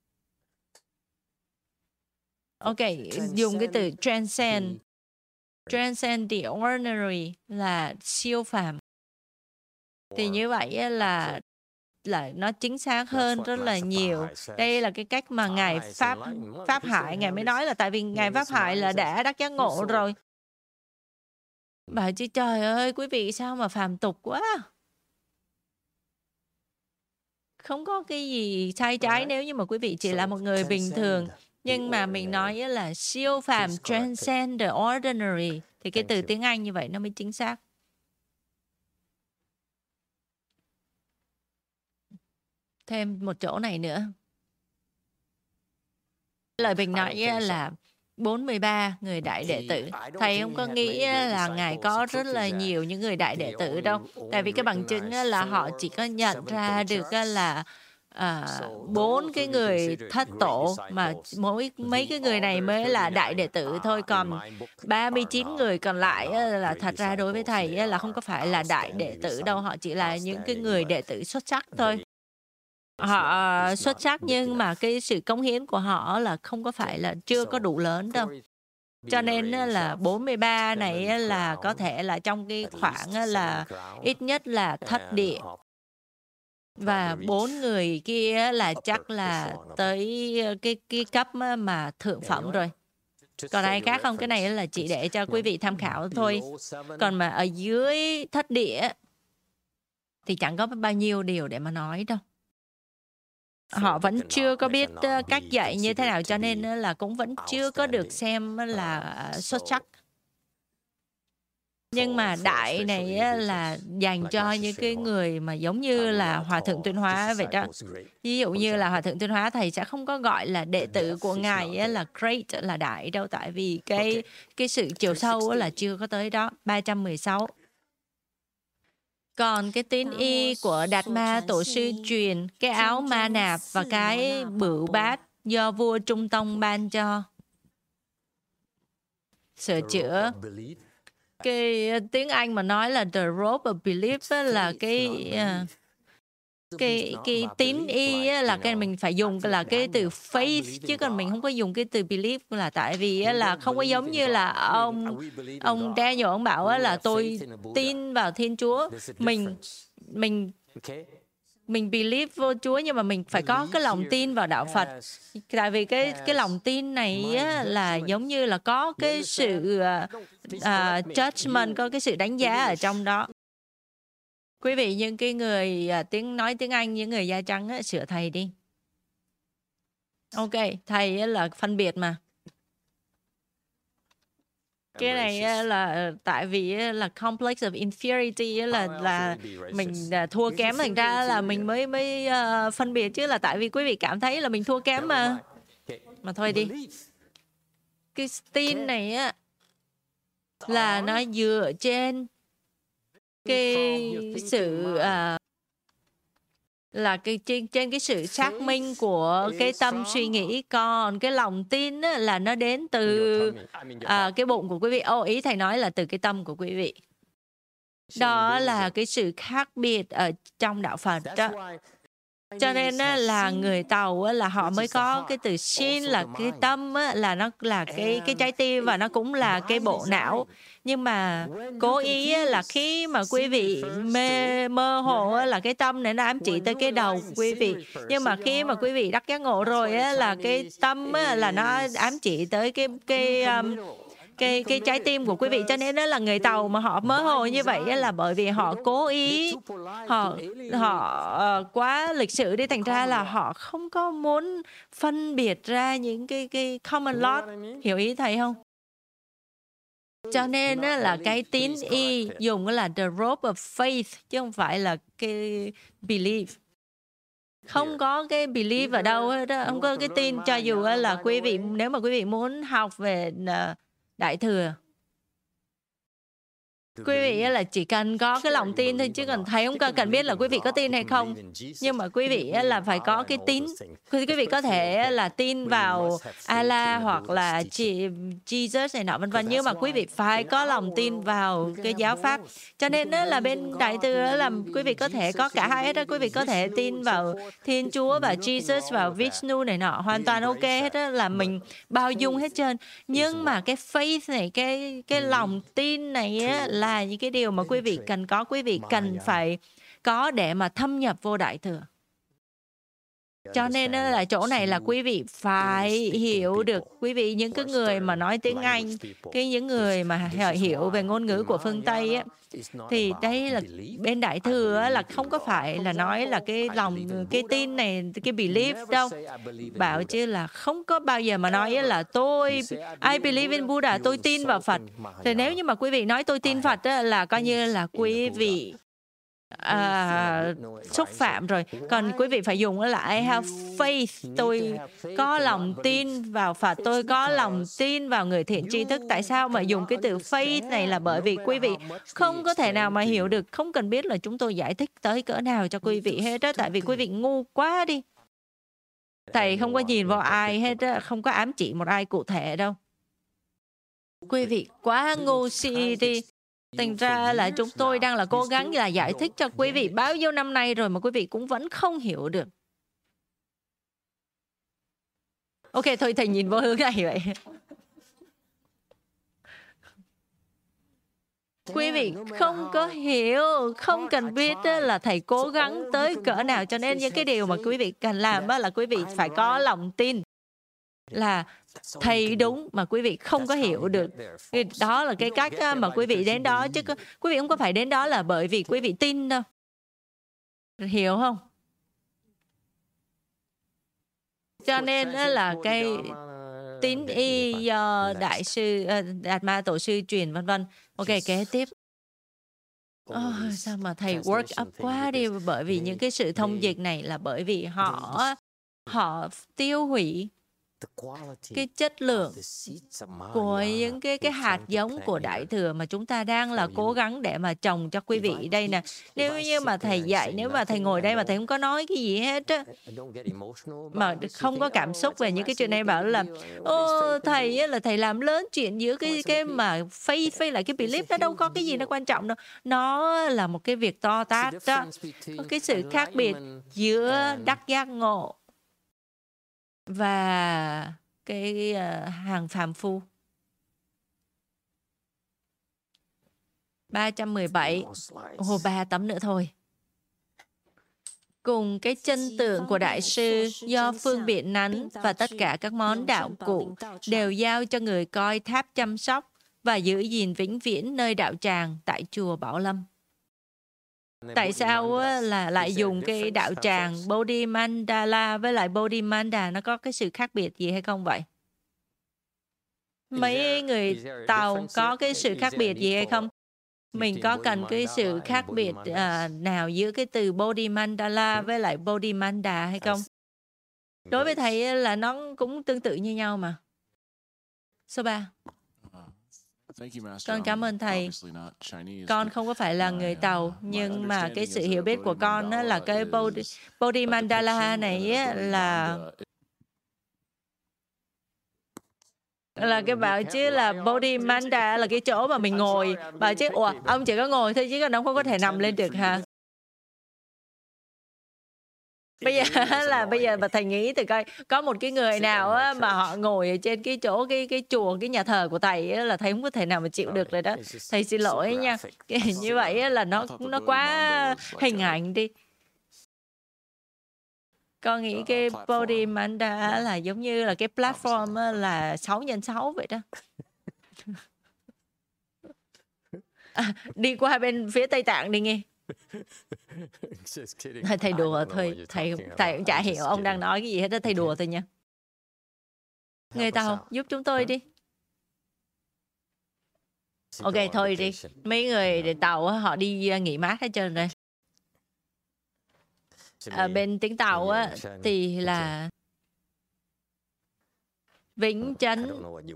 Ok, dùng cái từ transcend the ordinary là siêu phàm. Thì như vậy là nó chính xác hơn rất là nhiều. Đây là cái cách mà Ngài Pháp Hải, Ngài mới nói là tại vì Ngài Pháp Hải là đã đắc giác ngộ rồi. Bảo chứ trời ơi, quý vị sao mà phàm tục quá. Không có cái gì sai trái nếu như mà quý vị chỉ là một người bình thường. Nhưng mà mình nói là siêu phàm, transcend the ordinary, thì cái từ tiếng Anh như vậy nó mới chính xác. Thêm một chỗ này nữa. Lời mình nói là 43 người đại đệ tử. Thầy không có nghĩ là Ngài có rất là nhiều những người đại đệ tử đâu. Tại vì cái bằng chứng là họ chỉ có nhận ra được là 4 cái người thất tổ, mà mấy cái người này mới là đại đệ tử thôi, còn 39 người còn lại là thật ra đối với thầy là không có phải là đại đệ tử đâu, họ chỉ là những cái người đệ tử xuất sắc thôi. Họ xuất sắc nhưng mà cái sự cống hiến của họ là không có phải là chưa có đủ lớn đâu. Cho nên là 43 này là có thể là trong cái khoảng là ít nhất là thất địa. Và 4 người kia là chắc là tới cái cấp mà thượng phẩm rồi. Còn ai khác không? Cái này là chỉ để cho quý vị tham khảo thôi. Còn mà ở dưới thất địa thì chẳng có bao nhiêu điều để mà nói đâu. Họ vẫn chưa có biết cách dạy như thế nào, cho nên là cũng vẫn chưa có được xem là xuất sắc. Nhưng mà đại này là dành cho những cái người mà giống như là Hòa Thượng Tuyên Hóa vậy đó. Ví dụ như là Hòa Thượng Tuyên Hóa, thầy sẽ không có gọi là đệ tử của Ngài là great, là đại đâu, tại vì cái sự chiều sâu là chưa có tới đó. 316. Còn cái tín y của Đạt Ma Tổ sư truyền cái áo ma nạp và cái bửu bát do vua Trung Tông ban cho. Sửa chữa. Cái tiếng Anh mà nói là the robe of belief là cái tín y là cái mình phải dùng là cái từ faith, chứ còn mình không có dùng cái từ belief, là tại vì là không có giống như là ông Daniel, ông bảo là tôi tin vào Thiên Chúa, mình believe vô Chúa, nhưng mà mình phải có cái lòng tin vào đạo Phật. Tại vì cái lòng tin này là giống như là có cái sự judgment, có cái sự đánh giá ở trong đó. Quý vị, những cái người nói tiếng Anh, những người da trắng sửa thầy đi. Ok, thầy là phân biệt mà. Cái này là tại vì là complex of inferiority, là mình thua kém, thành ra là mình mới phân biệt, chứ là tại vì quý vị cảm thấy là mình thua kém mà thôi đi. Cái tin này là nó dựa trên cái sự là trên cái sự xác minh của cái tâm suy nghĩ, còn cái lòng tin là nó đến từ cái bụng của quý vị. Ý thầy nói là từ cái tâm của quý vị. Đó là cái sự khác biệt ở trong đạo Phật đó. Cho nên là người Tàu là họ mới có cái từ sin, là cái tâm là nó là cái trái tim, và nó cũng là cái bộ não. Nhưng mà cố ý là khi mà quý vị mơ hồ là cái tâm này nó ám chỉ tới cái đầu của quý vị. Nhưng mà khi mà quý vị đắc giác ngộ rồi là cái tâm là nó ám chỉ tới cái trái tim của quý vị. Cho nên đó là người Tàu mà họ mơ hồ như vậy là bởi vì họ cố ý, họ quá lịch sử đi, thành ra là họ không có muốn phân biệt ra những cái common law. Hiểu ý thầy không? Cho nên là cái tín y dùng là the robe of faith, chứ không phải là cái belief. Không có cái belief ở đâu hết đó, không có cái tin. Cho dù là quý vị, nếu mà quý vị muốn học về Đại Thừa, quý vị là chỉ cần có cái lòng tin thôi, chứ còn thầy không cần biết là quý vị có tin hay không. Nhưng mà quý vị là phải có cái tín. Quý vị có thể là tin vào Allah hoặc là Jesus này nọ vân vân, nhưng mà quý vị phải có lòng tin vào cái giáo pháp. Cho nên là bên Đại Thừa là quý vị có thể có cả hai hết đó. Quý vị có thể tin vào Thiên Chúa và Jesus và Vishnu này nọ, hoàn toàn ok hết đó, là mình bao dung hết trơn. Nhưng mà cái faith này, cái lòng tin này là những cái điều mà quý vị cần có, quý vị cần phải có để mà thâm nhập vô Đại Thừa. Cho nên là chỗ này là quý vị phải hiểu được, quý vị những cái người mà nói tiếng Anh, những người mà hiểu về ngôn ngữ của phương Tây á, thì đây là bên Đại Thừa là không có phải là nói là cái lòng, cái tin này, cái belief đâu. Bảo chứ là không có bao giờ mà nói là I believe in Buddha, tôi tin vào Phật. Thì nếu như mà quý vị nói tôi tin Phật á, là coi như là quý vị xúc phạm rồi. Còn quý vị phải dùng là I have faith, tôi có lòng tin vào Phật, tôi có lòng tin vào người thiện tri thức. Tại sao mà dùng cái từ faith này? Là bởi vì quý vị không có thể nào mà hiểu được, không cần biết là chúng tôi giải thích tới cỡ nào cho quý vị hết đó, tại vì quý vị ngu quá đi. Thầy không có nhìn vào ai hết á, không có ám chỉ một ai cụ thể đâu. Quý vị quá ngu si đi. Thành ra là chúng tôi đang là cố gắng là giải thích cho quý vị bao nhiêu năm nay rồi mà quý vị cũng vẫn không hiểu được. Ok, thôi thầy nhìn vào hướng này vậy. Quý vị không có hiểu, không cần biết là thầy cố gắng tới cỡ nào, cho nên những cái điều mà quý vị cần làm là quý vị phải có lòng tin là thầy đúng mà quý vị không có hiểu được. Đó là cái cách mà quý vị đến đó, chứ quý vị không có phải đến đó là bởi vì quý vị tin đâu. Hiểu không? Cho nên là cái tín y do đại sư Đạt Ma tổ sư truyền vân vân. Ok, kế tiếp. Sao mà thầy work up quá đi, bởi vì những cái sự thông dịch này là bởi vì họ tiêu hủy cái chất lượng của những cái hạt giống của Đại Thừa mà chúng ta đang là cố gắng để mà trồng cho quý vị đây nè. Nếu như mà thầy dạy, nếu mà thầy ngồi đây mà thầy không có nói cái gì hết á, mà không có cảm xúc về những cái chuyện này, bảo là thầy là thầy làm lớn chuyện giữa cái mà phây lại cái belief, nó đâu có cái gì nó quan trọng đâu. Nó là một cái việc to tát đó. Có cái sự khác biệt giữa đắc giác ngộ và cái hàng phàm phu. 317. 3 tấm nữa thôi. Cùng cái chân tượng của Đại sư do phương biện nắn và tất cả các món đạo cụ đều giao cho người coi tháp chăm sóc và giữ gìn vĩnh viễn nơi đạo tràng tại chùa Bảo Lâm. Tại sao là lại dùng cái đạo tràng Bodhi Mandala với lại Bodhi Manda, nó có cái sự khác biệt gì hay không vậy? Mấy người Tàu có cái sự khác biệt gì hay không? Mình có cần cái sự khác biệt nào giữa cái từ Bodhi Mandala với lại Bodhi Manda hay không? Đối với thầy là nó cũng tương tự như nhau mà. Số 3. Con cảm ơn thầy. Con không có phải là người Tàu, nhưng mà cái sự hiểu biết của con là cái Bodhi Mandala này là cái bảo chứ là Bodhi Manda là cái chỗ mà mình ngồi. Bảo chứ ông chỉ có ngồi thôi chứ ông không có thể nằm lên được hả? Bây giờ mà thầy nghĩ thì coi có một cái người nào mà họ ngồi ở trên cái chỗ cái chùa, cái nhà thờ của thầy là thầy không có thể nào mà chịu được rồi đó. Thầy xin lỗi nha. Như vậy là nó quá hình ảnh đi. Con nghĩ cái Bodhi Manda là giống như là cái platform là 6x6 vậy đó. Đi qua bên phía Tây Tạng đi nghe. Thầy đùa thôi, thầy cũng chả hiểu ông đang nói cái gì hết đó, thầy đùa thôi nha. Người Tàu giúp chúng tôi đi. Ok thôi đi, mấy người Tàu họ đi nghỉ mát hết trơn rồi. Bên tiếng Tàu thì là Vĩnh Chấn,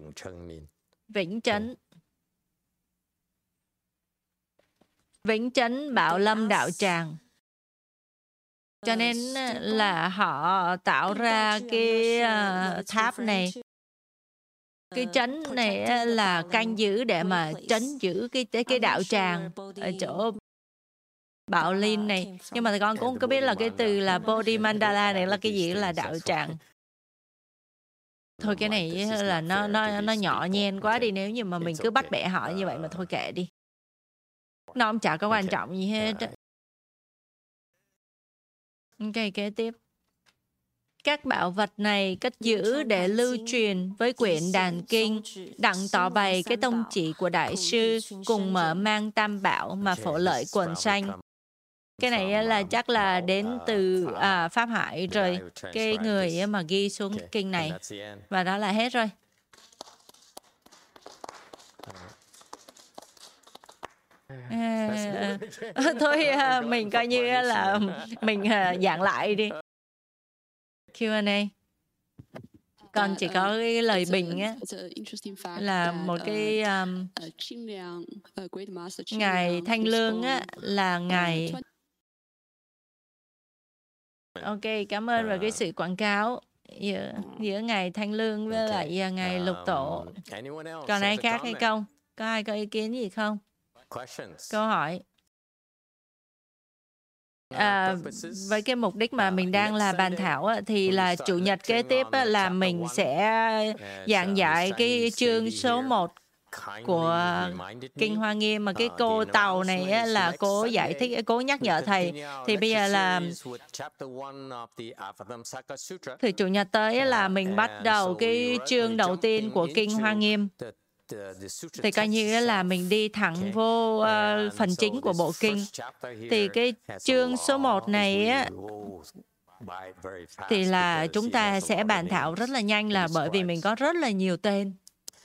Vĩnh Chấn Bảo Lâm đạo tràng. Cho nên là họ tạo ra cái tháp này. Cái trấn này là canh giữ để mà trấn giữ cái đạo tràng ở chỗ Bảo Linh này. Nhưng mà con cũng không có biết là cái từ là Bodhi Mandala này là cái gì, là đạo tràng. Thôi cái này là nó nhỏ nhen quá đi, nếu như mà mình cứ bắt bẻ họ như vậy mà thôi kệ đi. Nó cũng chả có quan trọng gì hết. Ok, kế tiếp. Các bảo vật này cất giữ để lưu truyền với quyển đàn kinh, đặng tỏ bày cái tông chỉ của Đại sư, cùng mở mang tam bảo mà phổ lợi quần sanh. Cái này là chắc là đến từ Pháp Hải rồi, cái người mà ghi xuống kinh này. Và đó là hết rồi. Thôi mình coi như là mình giảng lại đi. Q&A. Còn chỉ có cái lời bình là một cái Ngài Thanh Lương là Ngài. Ok, cảm ơn về cái sự quảng cáo. giữa Ngài Thanh Lương với lại Ngài Lục Tổ. Còn ai khác hay không? Có ai có ý kiến gì không? Câu hỏi. Với cái mục đích mà mình đang là bàn thảo thì là Chủ nhật kế tiếp là mình sẽ giảng giải cái chương số 1 của Kinh Hoa Nghiêm, mà cái cô Tàu này là cố giải thích, cố nhắc nhở thầy. Thì bây giờ là thì Chủ nhật tới là mình bắt đầu cái chương đầu tiên của Kinh Hoa Nghiêm. Thì coi như là mình đi thẳng vô phần chính của bộ kinh. Thì cái chương số 1 này thì là chúng ta sẽ bàn thảo rất là nhanh, là bởi vì mình có rất là nhiều tên.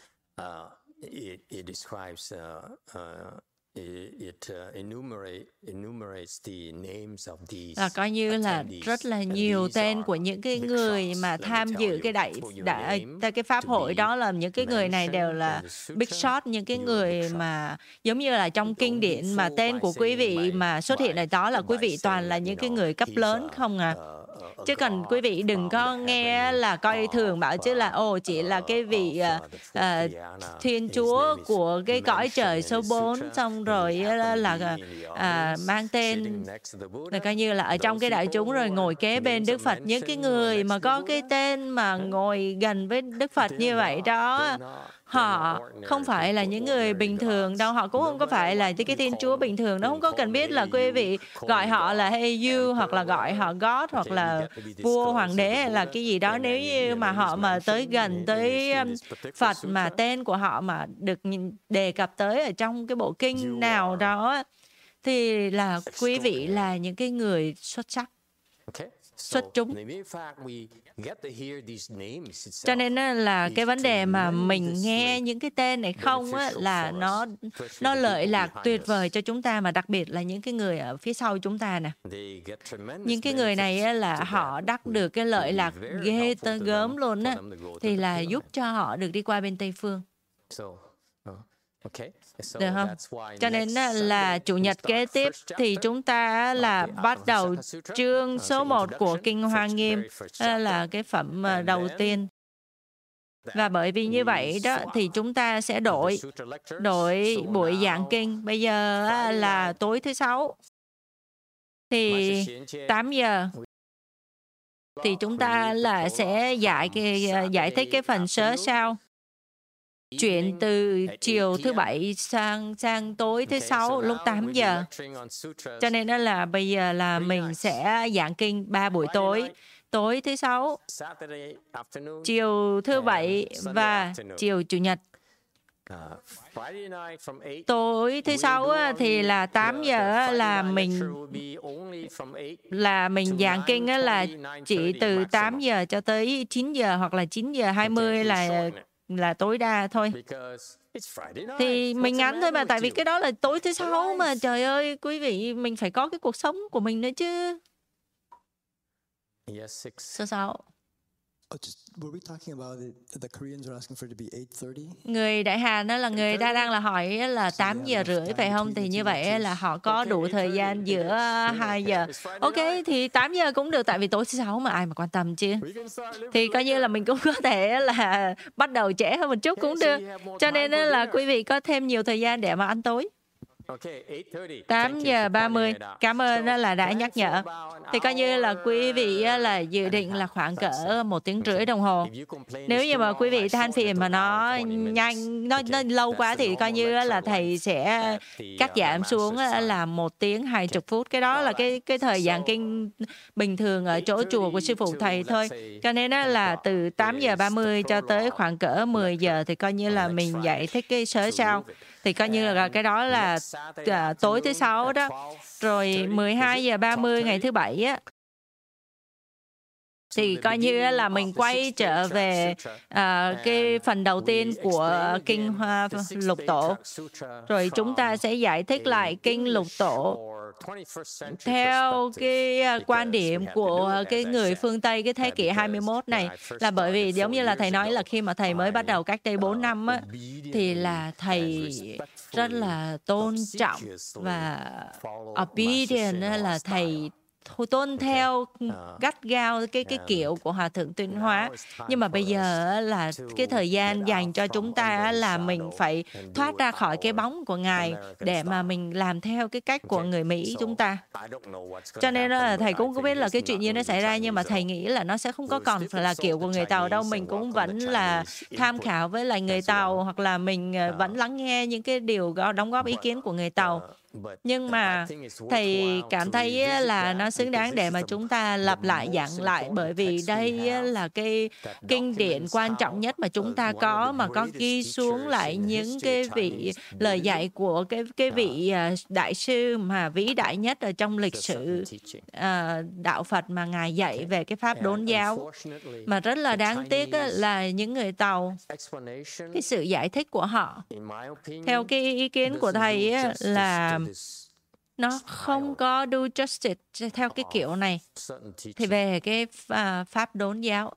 Là coi như là rất là nhiều tên của những cái người mà tham dự cái pháp hội đó, là những cái người này đều là big shot, những cái người mà giống như là trong kinh điển mà tên của quý vị mà xuất hiện ở đó là quý vị toàn là những cái người cấp lớn không à. Chứ còn quý vị đừng có nghe là coi thường bảo chứ là chỉ là cái vị Thiên Chúa của cái cõi trời số 4, xong rồi là mang tên là coi như là ở trong cái đại chúng rồi ngồi kế bên Đức Phật. Những cái người mà có cái tên mà ngồi gần với Đức Phật như vậy đó, họ không phải là những người bình thường đâu, họ cũng không có phải là cái Thiên Chúa bình thường. Nó không có cần biết là quý vị gọi họ là Hey You, hoặc là gọi họ God, hoặc là vua hoàng đế hay là cái gì đó. Nếu như mà họ mà tới gần tới Phật mà tên của họ mà được đề cập tới ở trong cái bộ kinh nào đó thì là quý vị là những cái người xuất sắc, xuất chúng. Cho nên là cái vấn đề mà mình nghe những cái tên này không là nó lợi lạc tuyệt vời cho chúng ta, mà đặc biệt là những cái người ở phía sau chúng ta nè. Những cái người này là họ đắc được cái lợi lạc ghê tới gớm luôn á, thì là giúp cho họ được đi qua bên Tây Phương. Được không? Cho nên là Chủ nhật kế tiếp thì chúng ta là bắt đầu chương số 1 của Kinh Hoa Nghiêm, là cái phẩm đầu tiên. Và bởi vì như vậy đó thì chúng ta sẽ đổi buổi giảng kinh. Bây giờ là tối thứ Sáu thì 8 giờ thì chúng ta là sẽ giải thích cái phần sớ sao. Chuyển từ chiều thứ Bảy sang tối thứ Sáu lúc 8 giờ. Cho nên đó là bây giờ là mình sẽ giảng kinh 3 buổi tối. Tối thứ Sáu, chiều thứ Bảy và chiều Chủ nhật. Tối thứ Sáu thì là 8 giờ là mình giảng kinh là chỉ từ 8 giờ cho tới 9 giờ hoặc là 9 giờ 20 là tối đa thôi. Thì mình ngắn thôi mà, tại vì cái đó là tối thứ Sáu mà. Trời ơi, quý vị, mình phải có cái cuộc sống của mình nữa chứ. Số 6. Người Đại Hàn đó là người đang là hỏi là 8 giờ rưỡi phải không? Thì như vậy là họ có đủ thời gian giữa 2 giờ. Ok, thì 8 giờ cũng được, tại vì tối thứ Sáu mà ai mà quan tâm chứ. Thì coi như là mình cũng có thể là bắt đầu trễ hơn một chút cũng được. Cho nên là quý vị có thêm nhiều thời gian để mà ăn tối. 8 giờ 30. Cảm ơn là đã nhắc nhở. Thì coi như là quý vị là dự định là khoảng cỡ 1 tiếng rưỡi đồng hồ. Nếu như mà quý vị than phiền mà nó nhanh, nó lâu quá thì coi như là thầy sẽ cắt giảm xuống là 1 tiếng 20 phút. Cái đó là cái thời gian kinh bình thường ở chỗ chùa của sư phụ thầy thôi. Cho nên là từ 8 giờ 30 cho tới khoảng cỡ 10 giờ thì coi như là mình giải thích cái sớ sao. Thì coi như là cái đó là tối thứ Sáu đó. Rồi 12 giờ 30 ngày thứ Bảy á, thì coi như là mình quay trở về cái phần đầu tiên của Kinh Lục Tổ. Rồi chúng ta sẽ giải thích lại Kinh Lục Tổ theo cái quan điểm của cái người phương Tây cái thế kỷ 21 này. Là bởi vì giống như là thầy nói là khi mà thầy mới bắt đầu cách đây 4 năm á, thì là thầy rất là tôn trọng và obedient, là thầy tuân theo gắt gao cái kiểu của Hòa thượng Tuyên Hóa. Nhưng mà bây giờ là cái thời gian dành cho chúng ta là mình phải thoát ra khỏi cái bóng của Ngài để mà mình làm theo cái cách của người Mỹ chúng ta. Cho nên là thầy cũng không biết là cái chuyện gì nó xảy ra, nhưng mà thầy nghĩ là nó sẽ không có còn là kiểu của người Tàu đâu. Mình cũng vẫn là tham khảo với lại người Tàu, hoặc là mình vẫn lắng nghe những cái điều đóng góp ý kiến của người Tàu. Nhưng mà thầy cảm thấy là nó xứng đáng để mà chúng ta lặp lại giảng lại, bởi vì đây là cái kinh điển quan trọng nhất mà chúng ta có, mà có ghi xuống lại những cái vị lời dạy của cái vị đại sư mà vĩ đại nhất ở trong lịch sử đạo Phật mà Ngài dạy về cái pháp đốn giáo. Mà rất là đáng tiếc là những người Tàu, cái sự giải thích của họ, theo cái ý kiến của thầy là nó không có do justice theo cái kiểu này thì về cái pháp đốn giáo.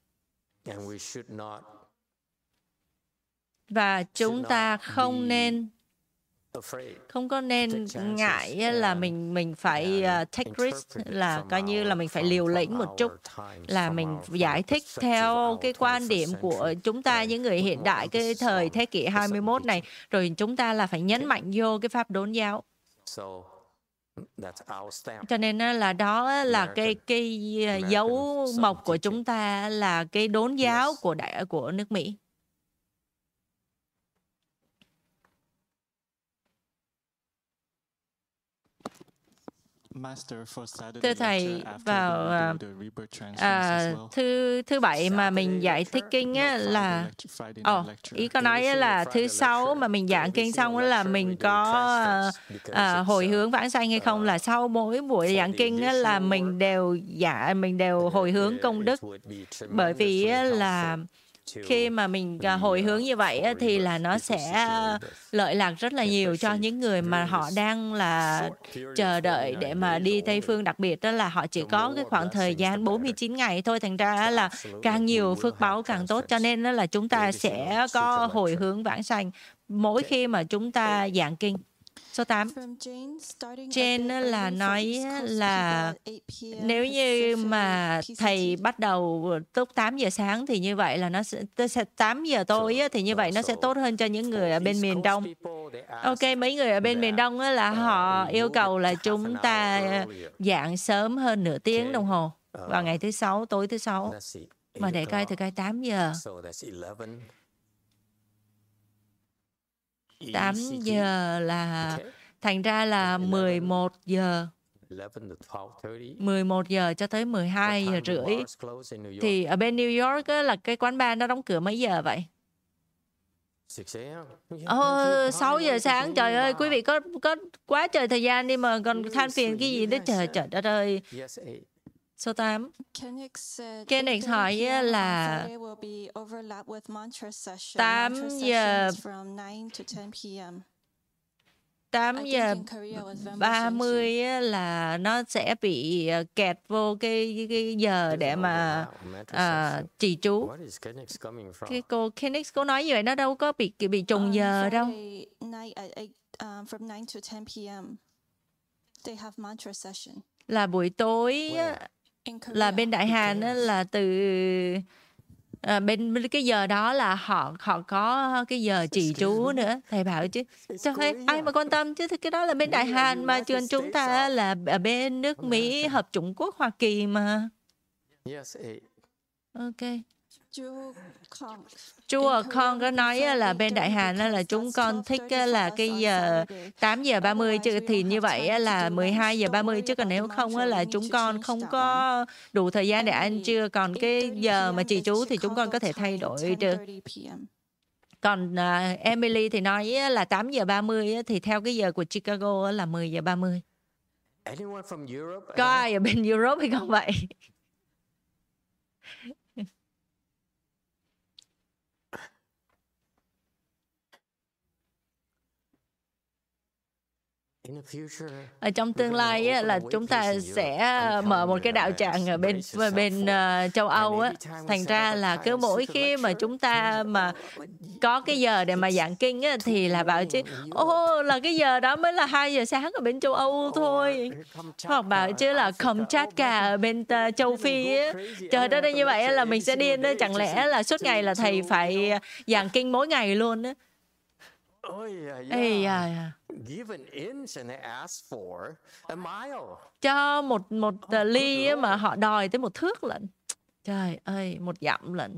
Và chúng ta không có nên ngại là mình phải take risk, là coi như là mình phải liều lĩnh một chút, là mình giải thích theo cái quan điểm của chúng ta, những người hiện đại cái thời thế kỷ 21 này, rồi chúng ta là phải nhấn mạnh vô cái pháp đốn giáo. Cho nên là đó là cái dấu mộc của chúng ta, là cái đốn giáo của nước Mỹ. Thưa thầy, vào thứ Bảy mà mình dạy thích kinh á, là ý có nói là thứ Sáu mà mình giảng kinh xong là mình có hồi hướng vãng sanh hay không, là sau mỗi buổi giảng kinh á, là mình đều hồi hướng công đức, bởi vì là khi mà mình hồi hướng như vậy thì là nó sẽ lợi lạc rất là nhiều cho những người mà họ đang là chờ đợi để mà đi Tây Phương. Đặc biệt đó là họ chỉ có cái khoảng thời gian 49 ngày thôi, thành ra là càng nhiều phước báu càng tốt. Cho nên là chúng ta sẽ có hồi hướng vãng sanh mỗi khi mà chúng ta giảng kinh. Số 8. Trên là nói là nếu như mà thầy bắt đầu lúc 8 giờ sáng thì như vậy là nó sẽ 8 giờ tối thì như vậy nó sẽ tốt hơn cho những người ở bên miền Đông. Ok, mấy người ở bên miền Đông là họ yêu cầu là chúng ta giảng sớm hơn nửa tiếng đồng hồ vào ngày thứ Sáu, tối thứ Sáu. Mà để coi từ 8 giờ. 8 giờ là thành ra là 11 giờ. 11 giờ cho tới 12 giờ rưỡi. Thì ở bên New York là cái quán bar nó đóng cửa mấy giờ vậy? 6 giờ sáng. Trời ơi, quý vị có quá trời thời gian đi mà còn than phiền cái gì đó, trời đất ơi. Số 8. Kenix hỏi là 8 giờ 30 là nó sẽ bị kẹt vô cái giờ để mà trì chú. Cái cô Kenix cô nói như vậy, nó đâu có bị trùng giờ đâu. Là buổi tối là bên Đại Hàn là từ bên cái giờ đó là họ có cái giờ trì chú nữa. Thầy bảo chứ sao ai mà quan tâm chứ, cái đó là bên Đại Hàn mà, trường chúng ta là ở bên nước Mỹ Hợp Chủng Quốc Hoa Kỳ mà. Ok. Chú con có nói là bên Đại Hàn là chúng con thích là cái giờ 8 giờ 30 chứ, thì như vậy là 12 giờ 30 chứ, còn nếu không là chúng con không có đủ thời gian để ăn trưa. Còn cái giờ mà trì chú thì chúng con có thể thay đổi được. Còn Emily thì nói là 8 giờ 30 thì theo cái giờ của Chicago là 10 giờ 30. Có ai ở bên Europe hay không vậy? Ở trong tương lai á, là chúng ta sẽ mở một cái đạo tràng ở bên châu Âu á. Thành ra là cứ mỗi khi mà chúng ta mà có cái giờ để mà giảng kinh á, thì là bảo chứ là cái giờ đó mới là 2 giờ sáng ở bên châu Âu thôi. Hoặc bảo chứ là Kamchatka ở bên châu Phi á. Trời đất ơi, như vậy là mình sẽ điên đó. Chẳng lẽ là suốt ngày là thầy phải giảng kinh mỗi ngày luôn á. Cho một ly á, mà họ đòi tới 1 thước lận. Trời ơi, 1 dặm lận.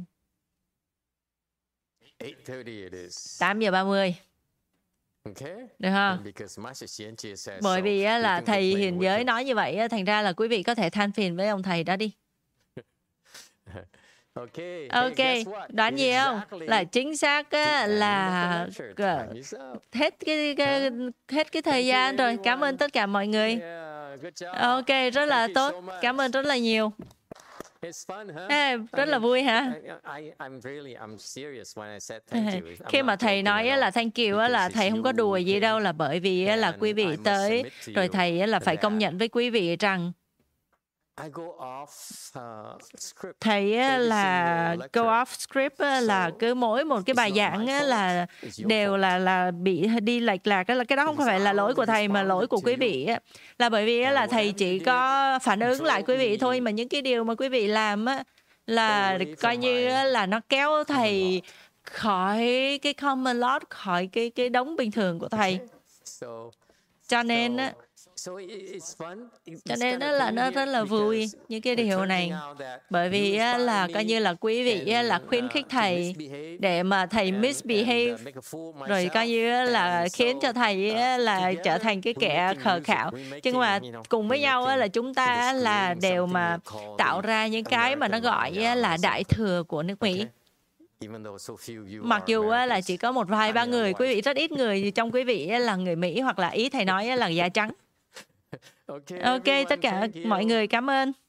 8:30. Được không? Bởi vì là thầy Hiền Giới nói như vậy, thành ra là quý vị có thể than phiền với ông thầy đó đi. Ok, đoán gì không? Là chính xác á, là hết cái thời gian rồi. Cảm ơn tất cả mọi người. Ok, rất là tốt. Cảm ơn rất là nhiều. Rất là vui hả? Khi mà thầy nói là thank you là thầy không có đùa gì đâu, là bởi vì là quý vị tới rồi thầy là phải công nhận với quý vị rằng thầy là go off script, là cứ mỗi một cái bài giảng là đều là bị đi lệch lạc. Cái đó không phải là lỗi của thầy mà lỗi của quý vị, là bởi vì là thầy chỉ có phản ứng lại quý vị thôi, mà những cái điều mà quý vị làm là coi như là nó kéo thầy khỏi cái common lot, khỏi cái đống bình thường của thầy. Cho nên là nó rất là vui những cái điều này, bởi vì là coi như là quý vị là khuyến khích thầy để mà thầy misbehave, rồi coi như là khiến cho thầy là trở thành cái kẻ khờ khạo. Nhưng mà cùng với nhau là chúng ta là đều mà tạo ra những cái mà nó gọi là đại thừa của nước Mỹ. Mặc dù là chỉ có một vài ba người, quý vị rất ít người trong quý vị là người Mỹ, hoặc là ý thầy nói là da trắng. Ok, tất cả mọi người cảm ơn.